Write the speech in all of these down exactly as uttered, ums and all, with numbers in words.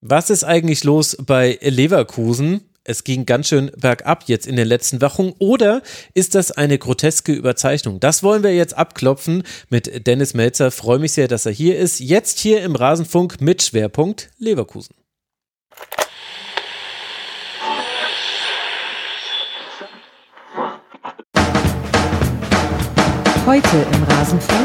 Was ist eigentlich los bei Leverkusen? Es ging ganz schön bergab jetzt in den letzten Wochen. Oder ist das eine groteske Überzeichnung? Das wollen wir jetzt abklopfen mit Dennis Melzer. Freue mich sehr, dass er hier ist. Jetzt hier im Rasenfunk mit Schwerpunkt Leverkusen. Heute im Rasenfunk.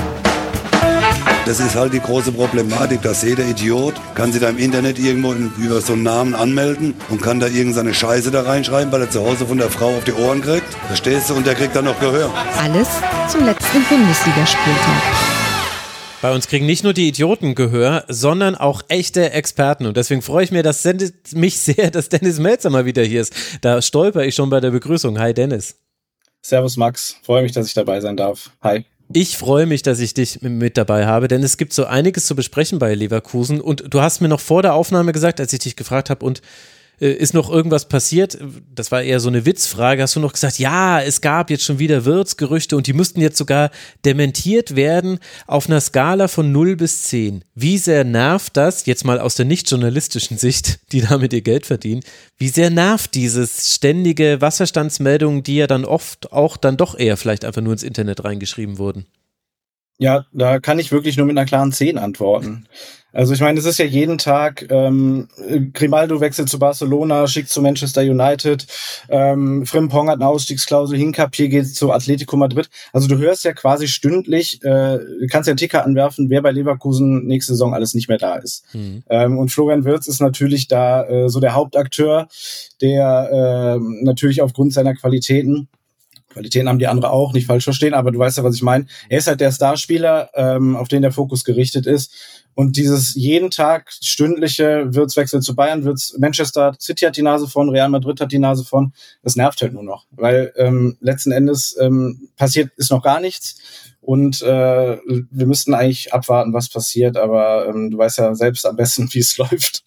Das ist halt die große Problematik, dass jeder Idiot kann sich da im Internet irgendwo über so einen Namen anmelden und kann da irgendeine Scheiße da reinschreiben, weil er zu Hause von der Frau auf die Ohren kriegt. Verstehst du? Und der kriegt dann noch Gehör. Alles zum letzten Bundesligaspieltag. Bei uns kriegen nicht nur die Idioten Gehör, sondern auch echte Experten. Und deswegen freue ich mich, dass mich sehr, dass Dennis Melzer mal wieder hier ist. Da stolper ich schon bei der Begrüßung. Hi Dennis. Servus Max, freue mich, dass ich dabei sein darf. Hi. Ich freue mich, dass ich dich mit dabei habe, denn es gibt so einiges zu besprechen bei Leverkusen und du hast mir noch vor der Aufnahme gesagt, als ich dich gefragt habe, und äh, ist noch irgendwas passiert? Das war eher so eine Witzfrage, hast du noch gesagt, ja, es gab jetzt schon wieder Wirtz-Gerüchte und die müssten jetzt sogar dementiert werden auf einer Skala von null bis zehn. Wie sehr nervt das, jetzt mal aus der nicht journalistischen Sicht, die damit ihr Geld verdienen, wie sehr nervt dieses ständige Wasserstandsmeldungen, die ja dann oft auch dann doch eher vielleicht einfach nur ins Internet reingeschrieben wurden? Ja, da kann ich wirklich nur mit einer klaren zehn antworten. Also ich meine, es ist ja jeden Tag, ähm, Grimaldo wechselt zu Barcelona, schickt zu Manchester United, ähm, Frimpong hat eine Ausstiegsklausel, Hincapié geht zu Atletico Madrid. Also du hörst ja quasi stündlich, äh, du kannst ja einen Ticker anwerfen, wer bei Leverkusen nächste Saison alles nicht mehr da ist. Mhm. Ähm, und Florian Wirtz ist natürlich da äh, so der Hauptakteur, der äh, natürlich aufgrund seiner Qualitäten, Qualitäten haben die andere auch, nicht falsch verstehen, aber du weißt ja, was ich meine. Er ist halt der Starspieler, ähm, auf den der Fokus gerichtet ist. Und dieses jeden Tag stündliche Wirtz-Wechsel zu Bayern, Wirtz Manchester City hat die Nase von, Real Madrid hat die Nase von, das nervt halt nur noch. Weil ähm, letzten Endes ähm, passiert ist noch gar nichts. Und äh, wir müssten eigentlich abwarten, was passiert, aber ähm, du weißt ja selbst am besten, wie es läuft.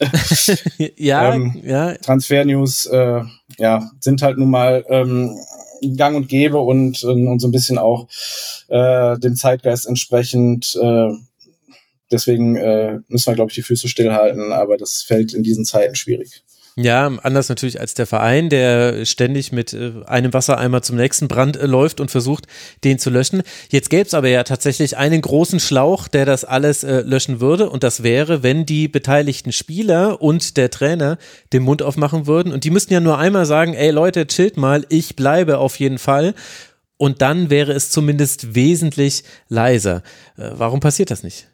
ja, ähm, ja. Transfer-News äh, ja, sind halt nun mal ähm, gang und gäbe und, und so ein bisschen auch äh, dem Zeitgeist entsprechend. Äh, deswegen äh, müssen wir, glaube ich, die Füße stillhalten, aber das fällt in diesen Zeiten schwierig. Ja, anders natürlich als der Verein, der ständig mit äh, einem Wassereimer zum nächsten Brand äh, läuft und versucht, den zu löschen. Jetzt gäbe es aber ja tatsächlich einen großen Schlauch, der das alles äh, löschen würde, und das wäre, wenn die beteiligten Spieler und der Trainer den Mund aufmachen würden, und die müssten ja nur einmal sagen, ey Leute, chillt mal, ich bleibe auf jeden Fall, und dann wäre es zumindest wesentlich leiser. Äh, warum passiert das nicht?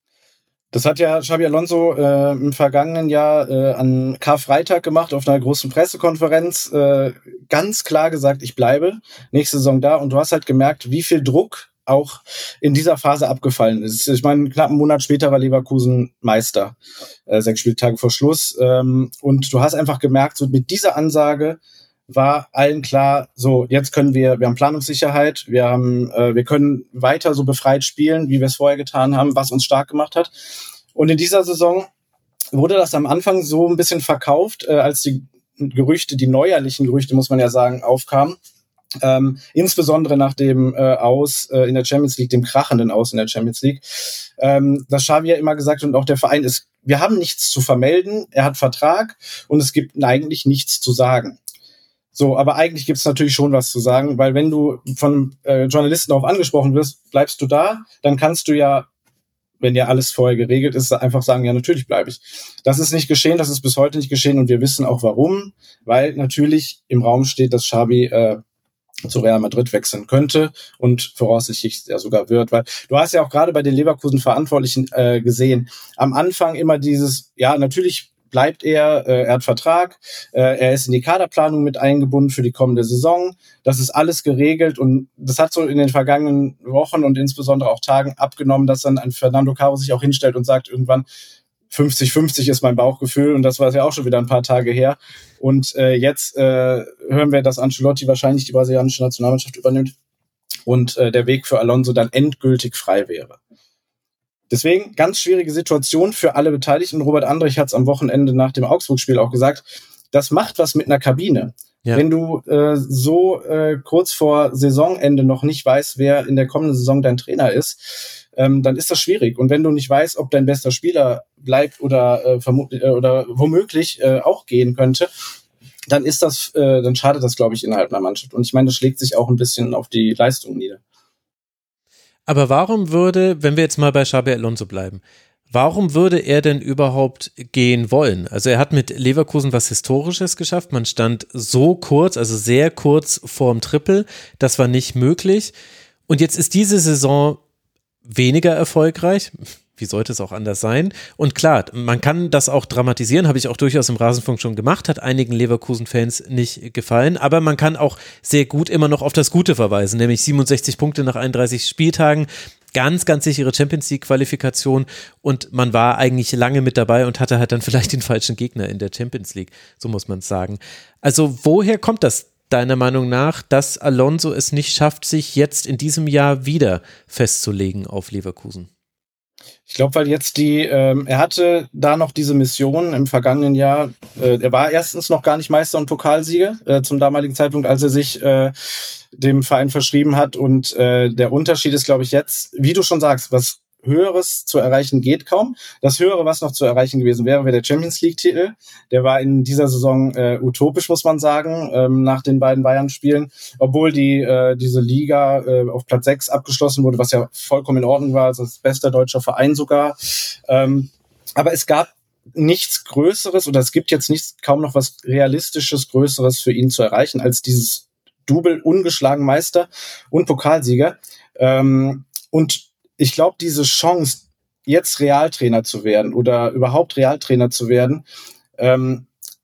Das hat ja Xabi Alonso äh, im vergangenen Jahr äh, an Karfreitag gemacht, auf einer großen Pressekonferenz, äh, ganz klar gesagt, ich bleibe nächste Saison da. Und du hast halt gemerkt, wie viel Druck auch in dieser Phase abgefallen ist. Ich meine, knapp einen Monat später war Leverkusen Meister, äh, sechs Spieltage vor Schluss. Ähm, und du hast einfach gemerkt, so mit dieser Ansage war allen klar, so jetzt können wir, wir haben Planungssicherheit, wir haben, äh, wir können weiter so befreit spielen, wie wir es vorher getan haben, was uns stark gemacht hat. Und in dieser Saison wurde das am Anfang so ein bisschen verkauft, äh, als die Gerüchte, die neuerlichen Gerüchte, muss man ja sagen, aufkamen. Ähm, insbesondere nach dem äh, Aus äh, in der Champions League, dem krachenden Aus in der Champions League, ähm, dass Xavi ja immer gesagt hat, und auch der Verein ist, wir haben nichts zu vermelden, er hat Vertrag und es gibt eigentlich nichts zu sagen. So, aber eigentlich gibt es natürlich schon was zu sagen, weil wenn du von äh, Journalisten darauf angesprochen wirst, bleibst du da, dann kannst du ja, wenn ja alles vorher geregelt ist, einfach sagen, ja, natürlich bleibe ich. Das ist nicht geschehen, das ist bis heute nicht geschehen, und wir wissen auch warum, weil natürlich im Raum steht, dass Xabi äh, zu Real Madrid wechseln könnte und voraussichtlich ja sogar wird, weil du hast ja auch gerade bei den Leverkusen-Verantwortlichen äh, gesehen, am Anfang immer dieses, ja, natürlich bleibt er, äh, er hat Vertrag, äh, er ist in die Kaderplanung mit eingebunden für die kommende Saison, das ist alles geregelt, und das hat so in den vergangenen Wochen und insbesondere auch Tagen abgenommen, dass dann ein Fernando Caro sich auch hinstellt und sagt irgendwann, fünfzig fünfzig ist mein Bauchgefühl, und das war ja auch schon wieder ein paar Tage her, und äh, jetzt äh, hören wir, dass Ancelotti wahrscheinlich die brasilianische Nationalmannschaft übernimmt und äh, der Weg für Alonso dann endgültig frei wäre. Deswegen ganz schwierige Situation für alle Beteiligten. Robert Andrich hat es am Wochenende nach dem Augsburg-Spiel auch gesagt, das macht was mit einer Kabine. Ja. Wenn du äh, so äh, kurz vor Saisonende noch nicht weißt, wer in der kommenden Saison dein Trainer ist, ähm, dann ist das schwierig. Und wenn du nicht weißt, ob dein bester Spieler bleibt oder äh, vermutlich äh, oder womöglich äh, auch gehen könnte, dann ist das, äh, dann schadet das, glaube ich, innerhalb einer Mannschaft. Und ich meine, das schlägt sich auch ein bisschen auf die Leistung nieder. Aber warum würde, wenn wir jetzt mal bei Xabi Alonso bleiben, warum würde er denn überhaupt gehen wollen? Also er hat mit Leverkusen was Historisches geschafft. Man stand so kurz, also sehr kurz vorm Triple. Das war nicht möglich. Und jetzt ist diese Saison weniger erfolgreich. Wie sollte es auch anders sein? Und klar, man kann das auch dramatisieren, habe ich auch durchaus im Rasenfunk schon gemacht, hat einigen Leverkusen-Fans nicht gefallen, aber man kann auch sehr gut immer noch auf das Gute verweisen, nämlich siebenundsechzig Punkte nach einunddreißig Spieltagen, ganz, ganz sichere Champions-League-Qualifikation und man war eigentlich lange mit dabei und hatte halt dann vielleicht den falschen Gegner in der Champions League, so muss man es sagen. Also woher kommt das deiner Meinung nach, dass Alonso es nicht schafft, sich jetzt in diesem Jahr wieder festzulegen auf Leverkusen? Ich glaube, weil jetzt die, ähm, er hatte da noch diese Mission im vergangenen Jahr. Äh, er war erstens noch gar nicht Meister und Pokalsieger äh, zum damaligen Zeitpunkt, als er sich äh, dem Verein verschrieben hat. Und äh, der Unterschied ist, glaube ich, jetzt, wie du schon sagst, was Höheres zu erreichen geht kaum. Das Höhere, was noch zu erreichen gewesen wäre, wäre der Champions League-Titel. Der war in dieser Saison äh, utopisch, muss man sagen, ähm, nach den beiden Bayern-Spielen. Obwohl die äh, diese Liga äh, auf Platz sechs abgeschlossen wurde, was ja vollkommen in Ordnung war, also das beste deutsche Verein sogar. Ähm, aber es gab nichts Größeres oder es gibt jetzt nichts, kaum noch was Realistisches, Größeres für ihn zu erreichen, als dieses Double ungeschlagen Meister und Pokalsieger. Ähm, und ich glaube, diese Chance, jetzt Realtrainer zu werden oder überhaupt Realtrainer zu werden, ähm,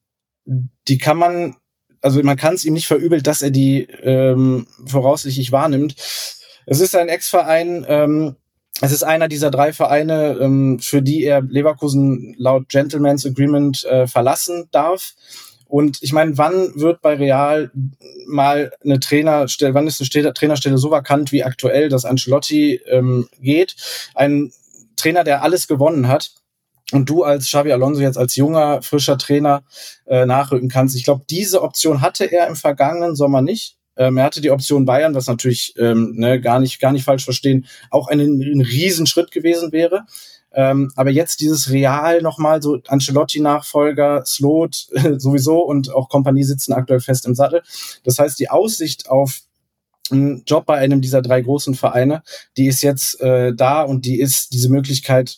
die kann man, also man kann es ihm nicht verübeln, dass er die ähm, voraussichtlich wahrnimmt. Es ist ein Ex-Verein, ähm, es ist einer dieser drei Vereine, ähm, für die er Leverkusen laut Gentleman's Agreement äh, verlassen darf. Und ich meine, wann wird bei Real mal eine Trainerstelle, wann ist eine Trainerstelle so vakant wie aktuell, dass Ancelotti ähm, geht? Ein Trainer, der alles gewonnen hat und du als Xabi Alonso jetzt als junger, frischer Trainer äh, nachrücken kannst. Ich glaube, diese Option hatte er im vergangenen Sommer nicht. Ähm, er hatte die Option Bayern, was natürlich ähm, ne, gar nicht gar nicht falsch verstehen, auch ein, ein Riesenschritt gewesen wäre. Ähm, aber jetzt dieses Real nochmal, so Ancelotti-Nachfolger, Slot sowieso und auch Kompanie sitzen aktuell fest im Sattel. Das heißt, die Aussicht auf einen Job bei einem dieser drei großen Vereine, die ist jetzt äh, da und die ist, diese Möglichkeit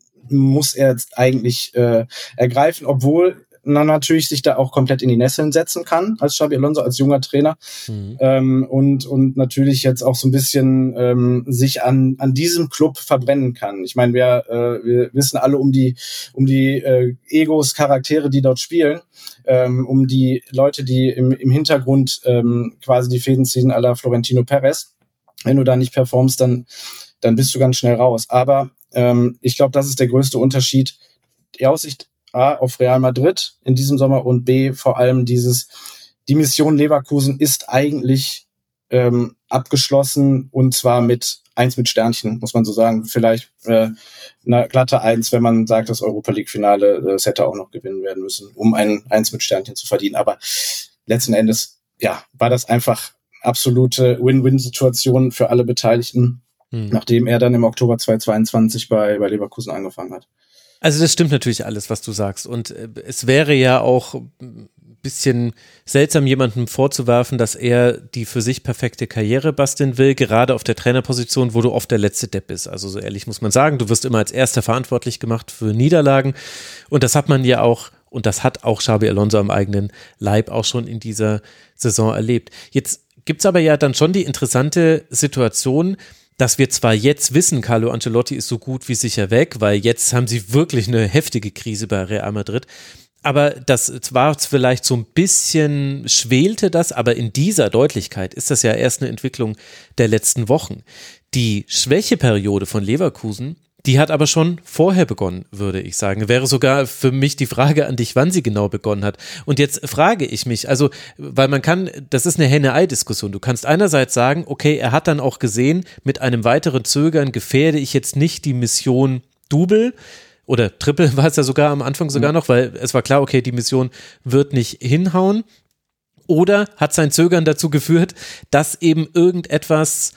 muss er jetzt eigentlich äh, ergreifen, obwohl man natürlich sich da auch komplett in die Nesseln setzen kann als Xabi Alonso, als junger Trainer mhm. ähm, und und natürlich jetzt auch so ein bisschen ähm, sich an an diesem Club verbrennen kann. Ich meine, wir äh, wir wissen alle um die um die äh, Egos, Charaktere, die dort spielen, ähm, um die Leute, die im im Hintergrund ähm, quasi die Fäden ziehen, à la Florentino Perez. Wenn du da nicht performst, dann dann bist du ganz schnell raus. Aber ähm, ich glaube, das ist der größte Unterschied. Die Aussicht A, auf Real Madrid in diesem Sommer und B, vor allem dieses, die Mission Leverkusen ist eigentlich ähm, abgeschlossen und zwar mit eins mit Sternchen, muss man so sagen. Vielleicht äh, eine glatte eins, wenn man sagt, das Europa-League-Finale, das hätte auch noch gewinnen werden müssen, um ein eins mit Sternchen zu verdienen. Aber letzten Endes, ja, war das einfach absolute Win-Win-Situation für alle Beteiligten, hm. nachdem er dann im Oktober zweitausendzweiundzwanzig bei, bei Leverkusen angefangen hat. Also das stimmt natürlich alles, was du sagst und äh, es wäre ja auch ein bisschen seltsam, jemandem vorzuwerfen, dass er die für sich perfekte Karriere basteln will, gerade auf der Trainerposition, wo du oft der letzte Depp bist. Also so ehrlich muss man sagen, du wirst immer als Erster verantwortlich gemacht für Niederlagen und das hat man ja auch, und das hat auch Xabi Alonso am eigenen Leib auch schon in dieser Saison erlebt. Jetzt gibt's aber ja dann schon die interessante Situation, dass wir zwar jetzt wissen, Carlo Ancelotti ist so gut wie sicher weg, weil jetzt haben sie wirklich eine heftige Krise bei Real Madrid, aber das war vielleicht so ein bisschen, schwelte das, aber in dieser Deutlichkeit ist das ja erst eine Entwicklung der letzten Wochen. Die Schwächeperiode von Leverkusen, die hat aber schon vorher begonnen, würde ich sagen. Wäre sogar für mich die Frage an dich, wann sie genau begonnen hat. Und jetzt frage ich mich, also, weil man kann, das ist eine Henne-Ei-Diskussion. Du kannst einerseits sagen, okay, er hat dann auch gesehen, mit einem weiteren Zögern gefährde ich jetzt nicht die Mission Double oder Triple war es ja sogar am Anfang sogar noch, weil es war klar, okay, die Mission wird nicht hinhauen. Oder hat sein Zögern dazu geführt, dass eben irgendetwas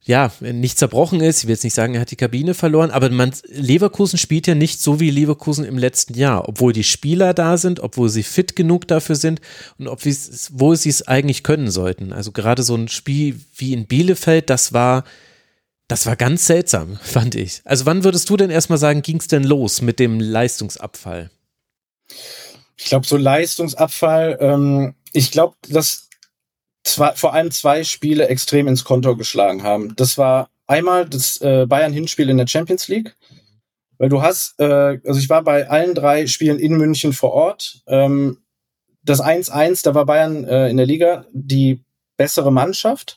ja, nicht zerbrochen ist. Ich will jetzt nicht sagen, er hat die Kabine verloren, aber man, Leverkusen spielt ja nicht so wie Leverkusen im letzten Jahr, obwohl die Spieler da sind, obwohl sie fit genug dafür sind und ob wo sie es eigentlich können sollten. Also gerade so ein Spiel wie in Bielefeld, das war, das war ganz seltsam, fand ich. Also wann würdest du denn erstmal sagen, ging es denn los mit dem Leistungsabfall? Ich glaube, so Leistungsabfall, ähm, ich glaube, dass Zwei, vor allem zwei Spiele extrem ins Konto geschlagen haben. Das war einmal das äh, Bayern-Hinspiel in der Champions League, weil du hast, äh, also ich war bei allen drei Spielen in München vor Ort. Ähm, das eins eins, da war Bayern äh, in der Liga die bessere Mannschaft,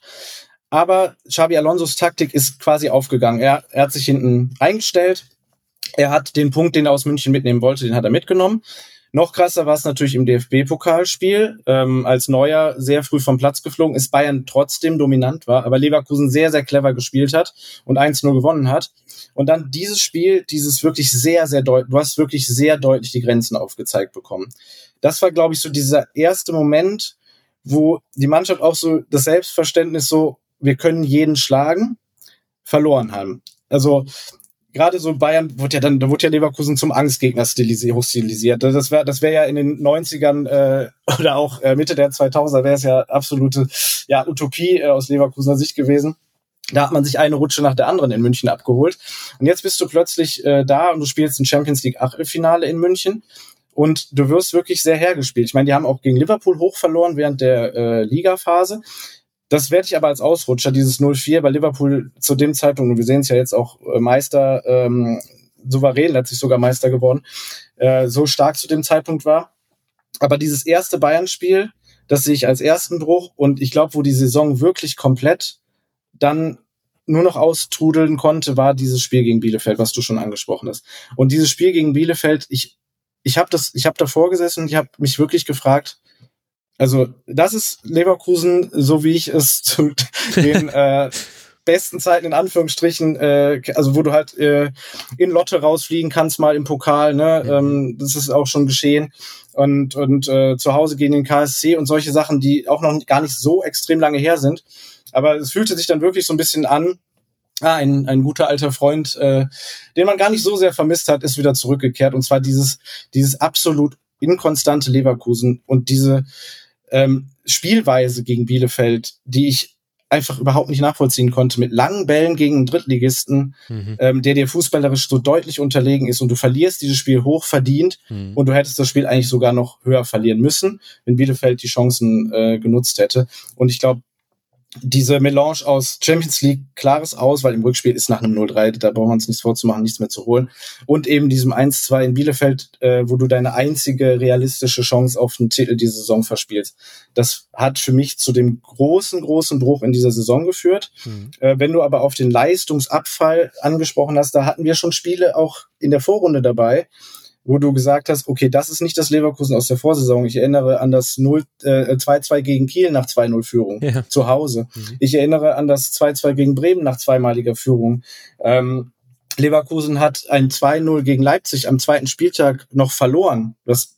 aber Xabi Alonsos Taktik ist quasi aufgegangen. Er, er hat sich hinten eingestellt, er hat den Punkt, den er aus München mitnehmen wollte, den hat er mitgenommen. Noch krasser war es natürlich im D F B-Pokalspiel, ähm, als Neuer sehr früh vom Platz geflogen ist, Bayern trotzdem dominant war, aber Leverkusen sehr, sehr clever gespielt hat und eins null gewonnen hat. Und dann dieses Spiel, dieses wirklich sehr, sehr deutlich, du hast wirklich sehr deutlich die Grenzen aufgezeigt bekommen. Das war, glaube ich, so dieser erste Moment, wo die Mannschaft auch so das Selbstverständnis so, wir können jeden schlagen, verloren haben. Also gerade so Bayern wurde ja dann, da wurde ja Leverkusen zum Angstgegner stilisiert. Das wäre, das wäre ja in den neunzigern äh, oder auch äh, Mitte der zweitausender wäre es ja absolute ja, Utopie äh, aus Leverkusener Sicht gewesen. Da hat man sich eine Rutsche nach der anderen in München abgeholt. Und jetzt bist du plötzlich äh, da und du spielst ein Champions League Achtelfinale in München und du wirst wirklich sehr hergespielt. Ich meine, die haben auch gegen Liverpool hoch verloren während der äh, Ligaphase. Das werde ich aber als Ausrutscher, dieses null vier bei Liverpool zu dem Zeitpunkt, und wir sehen es ja jetzt auch äh, Meister, ähm, souverän, letztlich sogar Meister geworden, äh, so stark zu dem Zeitpunkt war. Aber dieses erste Bayern-Spiel, das sehe ich als ersten Bruch und ich glaube, wo die Saison wirklich komplett dann nur noch austrudeln konnte, war dieses Spiel gegen Bielefeld, was du schon angesprochen hast. Und dieses Spiel gegen Bielefeld, ich ich habe das, ich habe davor gesessen und ich habe mich wirklich gefragt, also das ist Leverkusen, so wie ich es zu den äh, besten Zeiten in Anführungsstrichen, äh, also wo du halt äh, in Lotte rausfliegen kannst, mal im Pokal, ne, mhm. ähm, das ist auch schon geschehen und und äh, zu Hause gegen den K S C und solche Sachen, die auch noch gar nicht so extrem lange her sind, aber es fühlte sich dann wirklich so ein bisschen an, ah, ein ein guter alter Freund, äh, den man gar nicht so sehr vermisst hat, ist wieder zurückgekehrt und zwar dieses dieses absolut inkonstante Leverkusen und diese Ähm, Spielweise gegen Bielefeld, die ich einfach überhaupt nicht nachvollziehen konnte, mit langen Bällen gegen einen Drittligisten, mhm. ähm, der dir fußballerisch so deutlich unterlegen ist und du verlierst dieses Spiel hoch verdient mhm. und du hättest das Spiel eigentlich sogar noch höher verlieren müssen, wenn Bielefeld die Chancen äh, genutzt hätte. Und ich glaube, diese Melange aus Champions League, klares Aus, weil im Rückspiel ist nach einem null drei, da braucht man es nichts vorzumachen, nichts mehr zu holen. Und eben diesem eins zwei in Bielefeld, äh, wo du deine einzige realistische Chance auf den Titel dieser Saison verspielst. Das hat für mich zu dem großen, großen Bruch in dieser Saison geführt. Mhm. Äh, wenn du aber auf den Leistungsabfall angesprochen hast, da hatten wir schon Spiele auch in der Vorrunde dabei, wo du gesagt hast, okay, das ist nicht das Leverkusen aus der Vorsaison. Ich erinnere an das null zwei zwei gegen Kiel nach zwei null Führung ja. zu Hause. Mhm. Ich erinnere an das zwei zwei gegen Bremen nach zweimaliger Führung. Ähm, Leverkusen hat ein zwei null gegen Leipzig am zweiten Spieltag noch verloren. Das,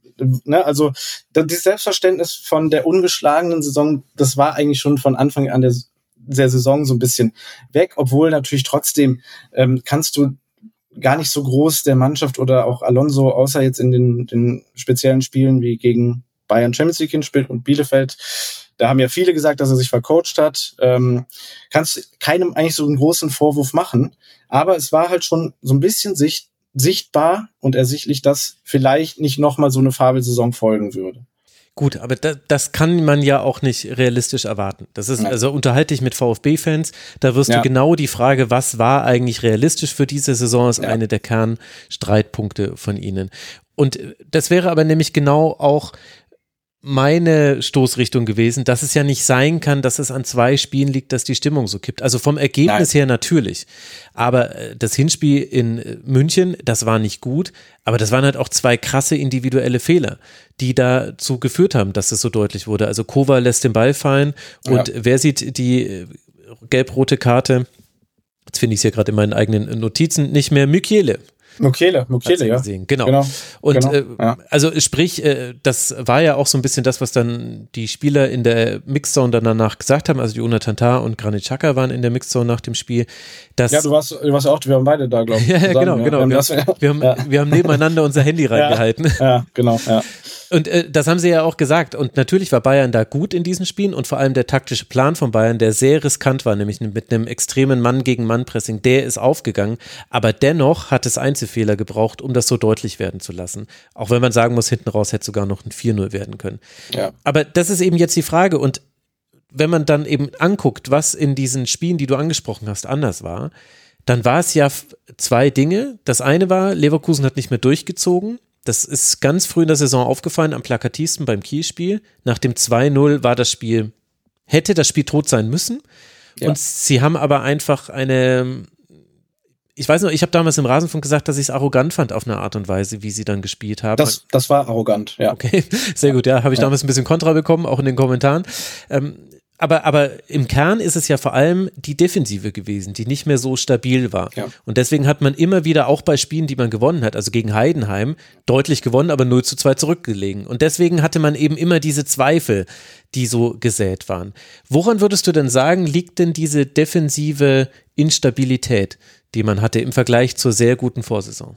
ne, also das Selbstverständnis von der ungeschlagenen Saison, das war eigentlich schon von Anfang an der, der Saison so ein bisschen weg, obwohl natürlich trotzdem ähm, kannst du gar nicht so groß der Mannschaft oder auch Alonso, außer jetzt in den, den speziellen Spielen wie gegen Bayern Champions League hinspielt und Bielefeld. Da haben ja viele gesagt, dass er sich vercoacht hat. Ähm, kannst keinem eigentlich so einen großen Vorwurf machen. Aber es war halt schon so ein bisschen sicht, sichtbar und ersichtlich, dass vielleicht nicht nochmal so eine Fabelsaison folgen würde. Gut, aber da, das kann man ja auch nicht realistisch erwarten. Das ist, also unterhalte dich mit VfB-Fans, da wirst ja. du genau die Frage, was war eigentlich realistisch für diese Saison, ist ja. eine der Kernstreitpunkte von ihnen. Und das wäre aber nämlich genau auch meine Stoßrichtung gewesen, dass es ja nicht sein kann, dass es an zwei Spielen liegt, dass die Stimmung so kippt. Also vom Ergebnis Nein. her natürlich. Aber das Hinspiel in München, das war nicht gut, aber das waren halt auch zwei krasse individuelle Fehler, die dazu geführt haben, dass es so deutlich wurde. Also Kova lässt den Ball fallen und ja. wer sieht die gelb-rote Karte? Jetzt finde ich es hier gerade in meinen eigenen Notizen nicht mehr. Mukiele. Mukiele, Mukiele, ja. Gesehen. Genau. genau. Und genau, äh, ja. also sprich, äh, das war ja auch so ein bisschen das, was dann die Spieler in der Mixzone dann danach gesagt haben, also Jonathan Tah und Granit Xhaka waren in der Mixzone nach dem Spiel. Dass Ja, du warst, du warst auch, wir waren beide da, glaube ich. ja, ja, genau, ja. genau. Wir haben, Wir, das, haben, wir, haben, ja. wir haben nebeneinander unser Handy reingehalten. Ja, ja genau, ja. Und äh, das haben sie ja auch gesagt. Und natürlich war Bayern da gut in diesen Spielen und vor allem der taktische Plan von Bayern, der sehr riskant war, nämlich mit einem extremen Mann-gegen-Mann-Pressing, der ist aufgegangen. Aber dennoch hat es Einzelfehler gebraucht, um das so deutlich werden zu lassen. Auch wenn man sagen muss, hinten raus hätte sogar noch ein vier null werden können. Ja. Aber das ist eben jetzt die Frage. Und wenn man dann eben anguckt, was in diesen Spielen, die du angesprochen hast, anders war, dann war es ja zwei Dinge. Das eine war, Leverkusen hat nicht mehr durchgezogen. Das ist ganz früh in der Saison aufgefallen, am plakativsten beim Kiel-Spiel. Nach dem zwei null war das Spiel, hätte das Spiel tot sein müssen. Ja. Und sie haben aber einfach eine, ich weiß noch, ich habe damals im Rasenfunk gesagt, dass ich es arrogant fand auf eine Art und Weise, wie sie dann gespielt haben. Das, das war arrogant, ja. Okay, sehr gut, ja, habe ich ja. damals ein bisschen Kontra bekommen, auch in den Kommentaren. Ähm, Aber, aber im Kern ist es ja vor allem die Defensive gewesen, die nicht mehr so stabil war. Ja. Und deswegen hat man immer wieder auch bei Spielen, die man gewonnen hat, also gegen Heidenheim, deutlich gewonnen, aber null zu zwei zurückgelegen. Und deswegen hatte man eben immer diese Zweifel, die so gesät waren. Woran würdest du denn sagen, liegt denn diese defensive Instabilität, die man hatte im Vergleich zur sehr guten Vorsaison?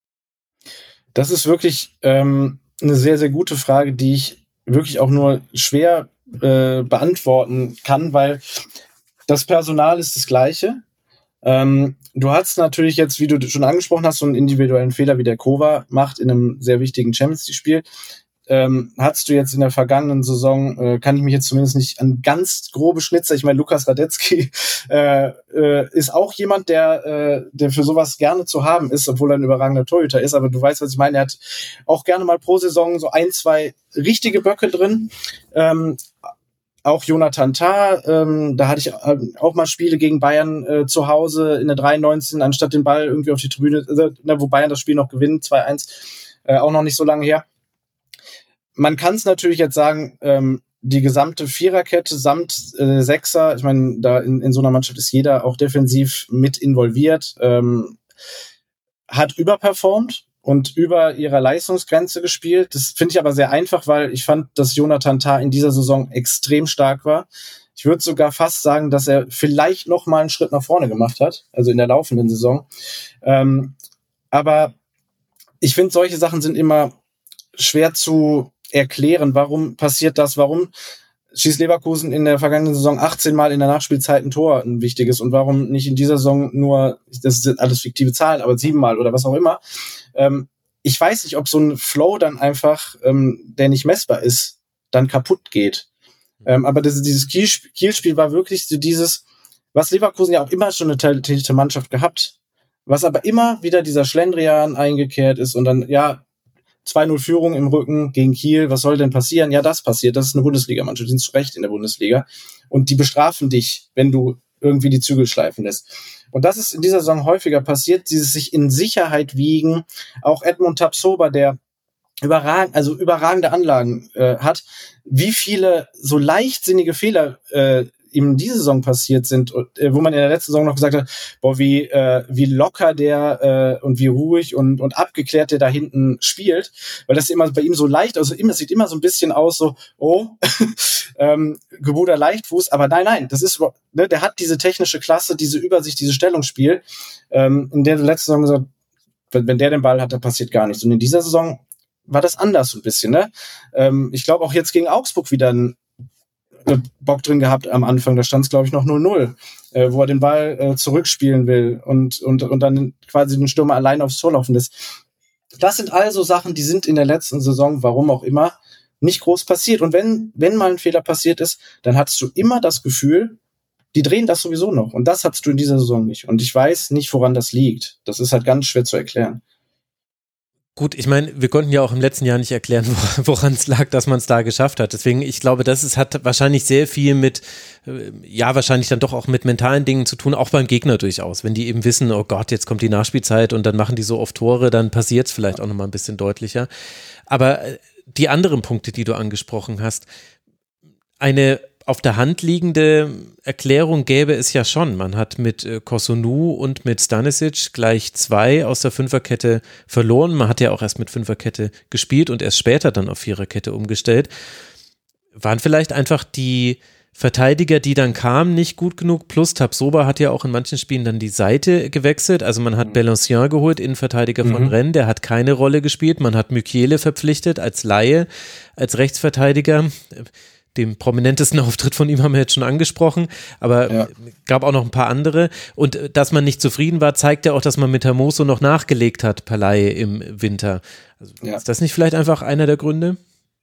Das ist wirklich ähm, eine sehr, sehr gute Frage, die ich wirklich auch nur schwer Äh, beantworten kann, weil das Personal ist das gleiche. Ähm, du hast natürlich jetzt, wie du schon angesprochen hast, so einen individuellen Fehler, wie der Kova macht in einem sehr wichtigen Champions-League-Spiel. Ähm, hattest du jetzt in der vergangenen Saison, äh, kann ich mich jetzt zumindest nicht an ganz grobe Schnitzer, ich meine, Lukas Radetzky äh, äh, ist auch jemand, der äh, der für sowas gerne zu haben ist, obwohl er ein überragender Torhüter ist, aber du weißt, was ich meine, er hat auch gerne mal pro Saison so ein, zwei richtige Böcke drin. Ähm, Auch Jonathan Tah, ähm, da hatte ich auch mal Spiele gegen Bayern äh, zu Hause in der dreiundneunzigsten anstatt den Ball irgendwie auf die Tribüne, äh, wo Bayern das Spiel noch gewinnt, zwei eins, äh, auch noch nicht so lange her. Man kann es natürlich jetzt sagen, ähm, die gesamte Viererkette samt äh, Sechser, ich meine, da in, in so einer Mannschaft ist jeder auch defensiv mit involviert, ähm, hat überperformt und über ihrer Leistungsgrenze gespielt. Das finde ich aber sehr einfach, weil ich fand, dass Jonathan Tah in dieser Saison extrem stark war. Ich würde sogar fast sagen, dass er vielleicht noch mal einen Schritt nach vorne gemacht hat, also in der laufenden Saison. Ähm, aber ich finde, solche Sachen sind immer schwer zu erklären. Warum passiert das? Warum schießt Leverkusen in der vergangenen Saison achtzehn Mal in der Nachspielzeit ein Tor, ein wichtiges, und warum nicht in dieser Saison nur, das sind alles fiktive Zahlen, aber sieben Mal oder was auch immer. Ähm, ich weiß nicht, ob so ein Flow dann einfach, ähm, der nicht messbar ist, dann kaputt geht. Ähm, aber das, dieses Kiel- Kiel-Spiel war wirklich so dieses, was Leverkusen ja auch immer schon eine talentierte Mannschaft gehabt, was aber immer wieder dieser Schlendrian eingekehrt ist und dann, ja, zwei null Führung im Rücken gegen Kiel, was soll denn passieren? Ja, das passiert, das ist eine Bundesliga-Mannschaft, die sind zu Recht in der Bundesliga und die bestrafen dich, wenn du irgendwie die Zügel schleifen lässt. Und das ist in dieser Saison häufiger passiert, dieses sich in Sicherheit wiegen. Auch Edmund Tapsoba, der überragend, also überragende Anlagen äh, hat, wie viele so leichtsinnige Fehler äh, ihm diese Saison passiert sind, äh, wo man in der letzten Saison noch gesagt hat, boah, wie äh, wie locker der äh, und wie ruhig und und abgeklärt der da hinten spielt, weil das immer bei ihm so leicht, also immer sieht immer so ein bisschen aus, so oh, ähm, Gebuder Leichtfuß, aber nein, nein, das ist, ne, der hat diese technische Klasse, diese Übersicht, diese Stellungsspiel, ähm, in der letzte Saison gesagt, wenn, wenn der den Ball hat, dann passiert gar nichts. Und in dieser Saison war das anders so ein bisschen, ne? Ähm, ich glaube auch jetzt gegen Augsburg wieder ein Bock drin gehabt am Anfang, da stand es, glaube ich, noch null null, äh, wo er den Ball äh, zurückspielen will und, und, und dann quasi den Stürmer allein aufs Tor laufen lässt. Das sind also Sachen, die sind in der letzten Saison, warum auch immer, nicht groß passiert. Und wenn, wenn mal ein Fehler passiert ist, dann hattest du immer das Gefühl, die drehen das sowieso noch. Und das hattest du in dieser Saison nicht. Und ich weiß nicht, woran das liegt. Das ist halt ganz schwer zu erklären. Gut, ich meine, wir konnten ja auch im letzten Jahr nicht erklären, woran es lag, dass man es da geschafft hat. Deswegen, ich glaube, das ist, hat wahrscheinlich sehr viel mit, ja, wahrscheinlich dann doch auch mit mentalen Dingen zu tun, auch beim Gegner durchaus. Wenn die eben wissen, oh Gott, jetzt kommt die Nachspielzeit und dann machen die so oft Tore, dann passiert es vielleicht auch nochmal ein bisschen deutlicher. Aber die anderen Punkte, die du angesprochen hast, eine auf der Hand liegende Erklärung gäbe es ja schon. Man hat mit äh, Kosunu und mit Stanisic gleich zwei aus der Fünferkette verloren. Man hat ja auch erst mit Fünferkette gespielt und erst später dann auf Viererkette umgestellt. Waren vielleicht einfach die Verteidiger, die dann kamen, nicht gut genug, plus Tapsoba hat ja auch in manchen Spielen dann die Seite gewechselt, also man hat mhm. Balancian geholt, Innenverteidiger mhm. von Rennes, der hat keine Rolle gespielt, man hat Mukiele verpflichtet als Laie, als Rechtsverteidiger, den prominentesten Auftritt von ihm haben wir jetzt schon angesprochen, aber ja. gab auch noch ein paar andere und dass man nicht zufrieden war, zeigt ja auch, dass man mit Hermoso noch nachgelegt hat per Laie im Winter. Also, ja. Ist das nicht vielleicht einfach einer der Gründe?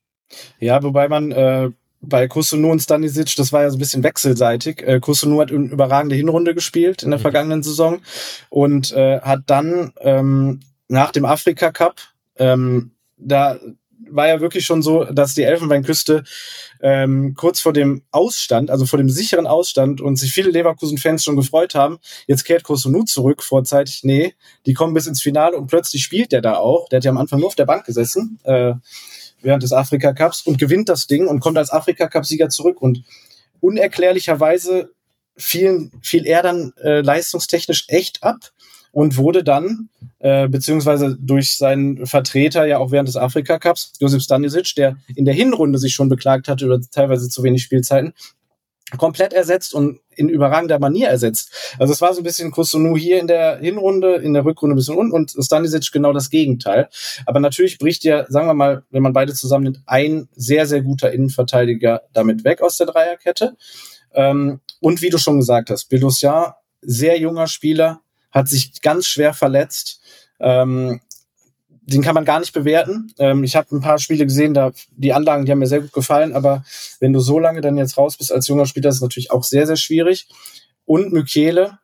Ja, wobei man äh bei Kosunu und Stanisic, das war ja so ein bisschen wechselseitig. Äh, Kosunu hat eine überragende Hinrunde gespielt in der mhm. vergangenen Saison und äh, hat dann ähm, nach dem Afrika-Cup, ähm, da war ja wirklich schon so, dass die Elfenbeinküste ähm, kurz vor dem Ausstand, also vor dem sicheren Ausstand und sich viele Leverkusen-Fans schon gefreut haben, jetzt kehrt Kosunu zurück vorzeitig. Nee, die kommen bis ins Finale und plötzlich spielt der da auch. Der hat ja am Anfang nur auf der Bank gesessen, äh, während des Afrika-Cups und gewinnt das Ding und kommt als Afrika-Cup-Sieger zurück und unerklärlicherweise fiel, fiel er dann äh, leistungstechnisch echt ab und wurde dann, äh, beziehungsweise durch seinen Vertreter ja auch während des Afrika-Cups, Josip Stanisic, der in der Hinrunde sich schon beklagt hatte über teilweise zu wenig Spielzeiten, komplett ersetzt und in überragender Manier ersetzt. Also es war so ein bisschen Kosunu hier in der Hinrunde, in der Rückrunde ein bisschen unten und Stanisic genau das Gegenteil. Aber natürlich bricht ja, sagen wir mal, wenn man beide zusammen nimmt, ein sehr, sehr guter Innenverteidiger damit weg aus der Dreierkette. Ähm, und wie du schon gesagt hast, Belancian, sehr junger Spieler, hat sich ganz schwer verletzt. Ähm, den kann man gar nicht bewerten. Ähm, ich habe ein paar Spiele gesehen, da die Anlagen, die haben mir sehr gut gefallen, aber wenn du so lange dann jetzt raus bist als junger Spieler, ist es natürlich auch sehr, sehr schwierig. Und Mukiele,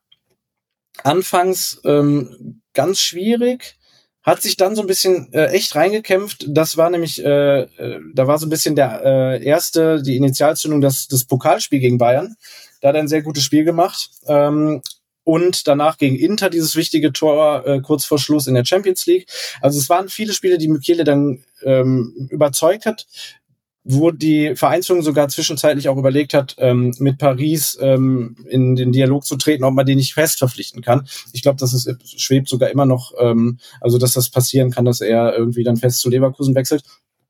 anfangs ähm, ganz schwierig, hat sich dann so ein bisschen äh, echt reingekämpft. Das war nämlich, äh, äh, da war so ein bisschen der äh, erste, die Initialzündung des, des Pokalspiel gegen Bayern. Da hat er ein sehr gutes Spiel gemacht. Ähm, Und danach gegen Inter dieses wichtige Tor äh, kurz vor Schluss in der Champions League. Also es waren viele Spiele, die Mukiele dann ähm, überzeugt hat, wo die Vereinsführung sogar zwischenzeitlich auch überlegt hat, ähm, mit Paris ähm, in den Dialog zu treten, ob man den nicht fest verpflichten kann. Ich glaube, das ist, schwebt sogar immer noch, ähm, also dass das passieren kann, dass er irgendwie dann fest zu Leverkusen wechselt.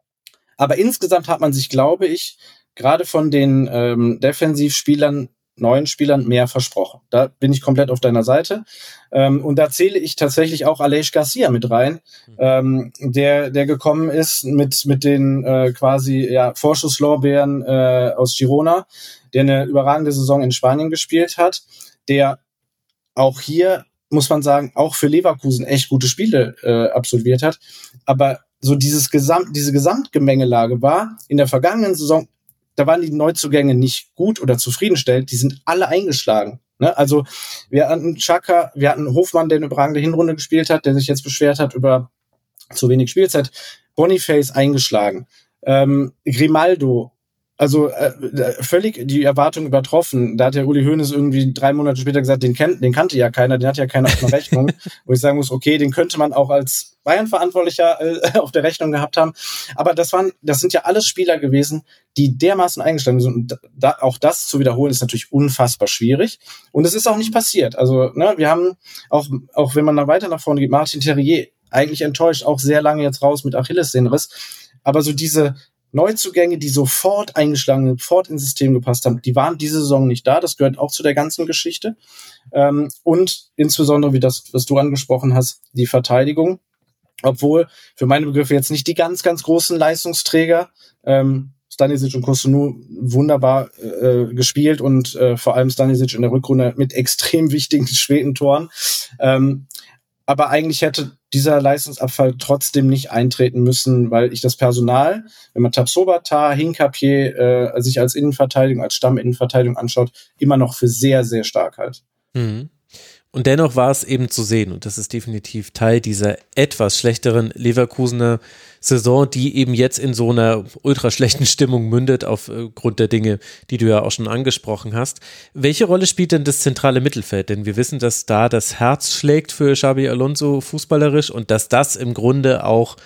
Aber insgesamt hat man sich, glaube ich, gerade von den ähm, Defensivspielern neuen Spielern mehr versprochen. Da bin ich komplett auf deiner Seite. Ähm, und da zähle ich tatsächlich auch Aleix Garcia mit rein, ähm, der der gekommen ist mit mit den äh, quasi ja Vorschusslorbeeren äh, aus Girona, der eine überragende Saison in Spanien gespielt hat, der auch hier, muss man sagen, auch für Leverkusen echt gute Spiele äh, absolviert hat. Aber so dieses Gesamt, diese Gesamtgemengelage war in der vergangenen Saison, da waren die Neuzugänge nicht gut oder zufriedenstellend, die sind alle eingeschlagen. Ne? Also wir hatten Xhaka, wir hatten Hofmann, der eine überragende Hinrunde gespielt hat, der sich jetzt beschwert hat über zu wenig Spielzeit. Boniface eingeschlagen. Ähm, Grimaldo, also äh, völlig die Erwartung übertroffen. Da hat der Uli Hoeneß irgendwie drei Monate später gesagt, den kennt, den kannte ja keiner, den hat ja keiner auf der Rechnung. Wo ich sagen muss, okay, den könnte man auch als Bayern-Verantwortlicher äh, auf der Rechnung gehabt haben. Aber das waren, das sind ja alles Spieler gewesen, die dermaßen eingeschlagen sind. Und da, auch das zu wiederholen, ist natürlich unfassbar schwierig. Und es ist auch nicht passiert. Also, ne, wir haben auch, auch wenn man noch weiter nach vorne geht, Martin Terrier, eigentlich enttäuscht, auch sehr lange jetzt raus mit Achillessehnenriss. Aber so diese Neuzugänge, die sofort eingeschlagen sind, sofort ins System gepasst haben, die waren diese Saison nicht da. Das gehört auch zu der ganzen Geschichte. Ähm, und insbesondere, wie das, was du angesprochen hast, die Verteidigung. Obwohl für meine Begriffe jetzt nicht die ganz, ganz großen Leistungsträger, ähm, Stanisic und Kosunu wunderbar äh, gespielt und äh, vor allem Stanisic in der Rückrunde mit extrem wichtigen späten Toren. Ähm, aber eigentlich hätte dieser Leistungsabfall trotzdem nicht eintreten müssen, weil ich das Personal, wenn man Tapsoba, Tah, Hincapié äh, sich als Innenverteidigung, als Stamminnenverteidigung anschaut, immer noch für sehr, sehr stark halt. Mhm. Und dennoch war es eben zu sehen, und das ist definitiv Teil dieser etwas schlechteren Leverkusener Saison, die eben jetzt in so einer ultra schlechten Stimmung mündet, aufgrund der Dinge, die du ja auch schon angesprochen hast. Welche Rolle spielt denn das zentrale Mittelfeld? Denn wir wissen, dass da das Herz schlägt für Xabi Alonso fußballerisch und dass das im Grunde auch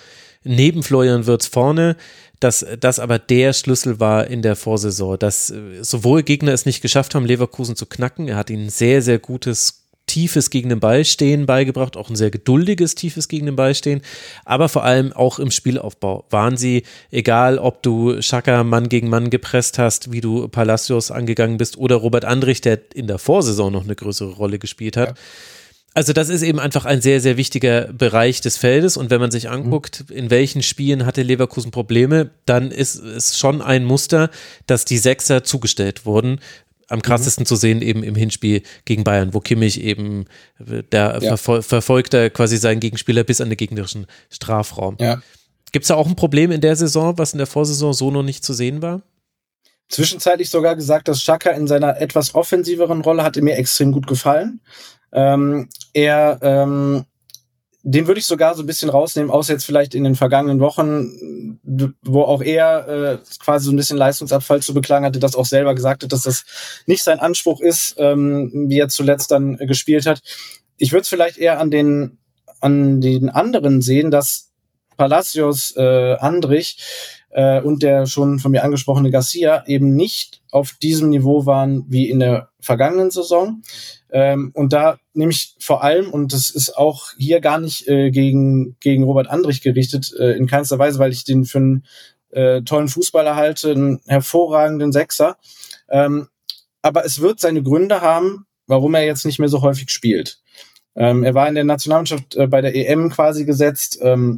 neben Florian Wirtz vorne, dass das aber der Schlüssel war in der Vorsaison, dass sowohl Gegner es nicht geschafft haben, Leverkusen zu knacken, er hat ihnen sehr, sehr gutes tiefes gegen den Ball stehen beigebracht, auch ein sehr geduldiges tiefes gegen den Ball stehen, aber vor allem auch im Spielaufbau waren sie, egal ob du Xhaka Mann gegen Mann gepresst hast, wie du Palacios angegangen bist oder Robert Andrich, der in der Vorsaison noch eine größere Rolle gespielt hat. Ja. Also das ist eben einfach ein sehr, sehr wichtiger Bereich des Feldes und wenn man sich anguckt, in welchen Spielen hatte Leverkusen Probleme, dann ist es schon ein Muster, dass die Sechser zugestellt wurden. Am krassesten mhm. zu sehen eben im Hinspiel gegen Bayern, wo Kimmich eben, der ja. verfol- verfolgt er quasi seinen Gegenspieler bis an den gegnerischen Strafraum. Ja. Gibt es da auch ein Problem in der Saison, was in der Vorsaison so noch nicht zu sehen war? Zwischenzeitlich sogar gesagt, dass Xhaka in seiner etwas offensiveren Rolle hatte mir extrem gut gefallen. Ähm, er, ähm, den würde ich sogar so ein bisschen rausnehmen, außer jetzt vielleicht in den vergangenen Wochen, wo auch er äh, quasi so ein bisschen Leistungsabfall zu beklagen hatte, das auch selber gesagt hat, dass das nicht sein Anspruch ist, ähm, wie er zuletzt dann äh, gespielt hat. Ich würde es vielleicht eher an den an den anderen sehen, dass Palacios, äh, Andrich äh, und der schon von mir angesprochene Garcia eben nicht auf diesem Niveau waren wie in der vergangenen Saison. Ähm, und da nehme ich vor allem, und das ist auch hier gar nicht äh, gegen gegen Robert Andrich gerichtet, äh, in keinster Weise, weil ich den für einen äh, tollen Fußballer halte, einen hervorragenden Sechser. Ähm, aber es wird seine Gründe haben, warum er jetzt nicht mehr so häufig spielt. Ähm, er war in der Nationalmannschaft äh, bei der E M quasi gesetzt, ähm,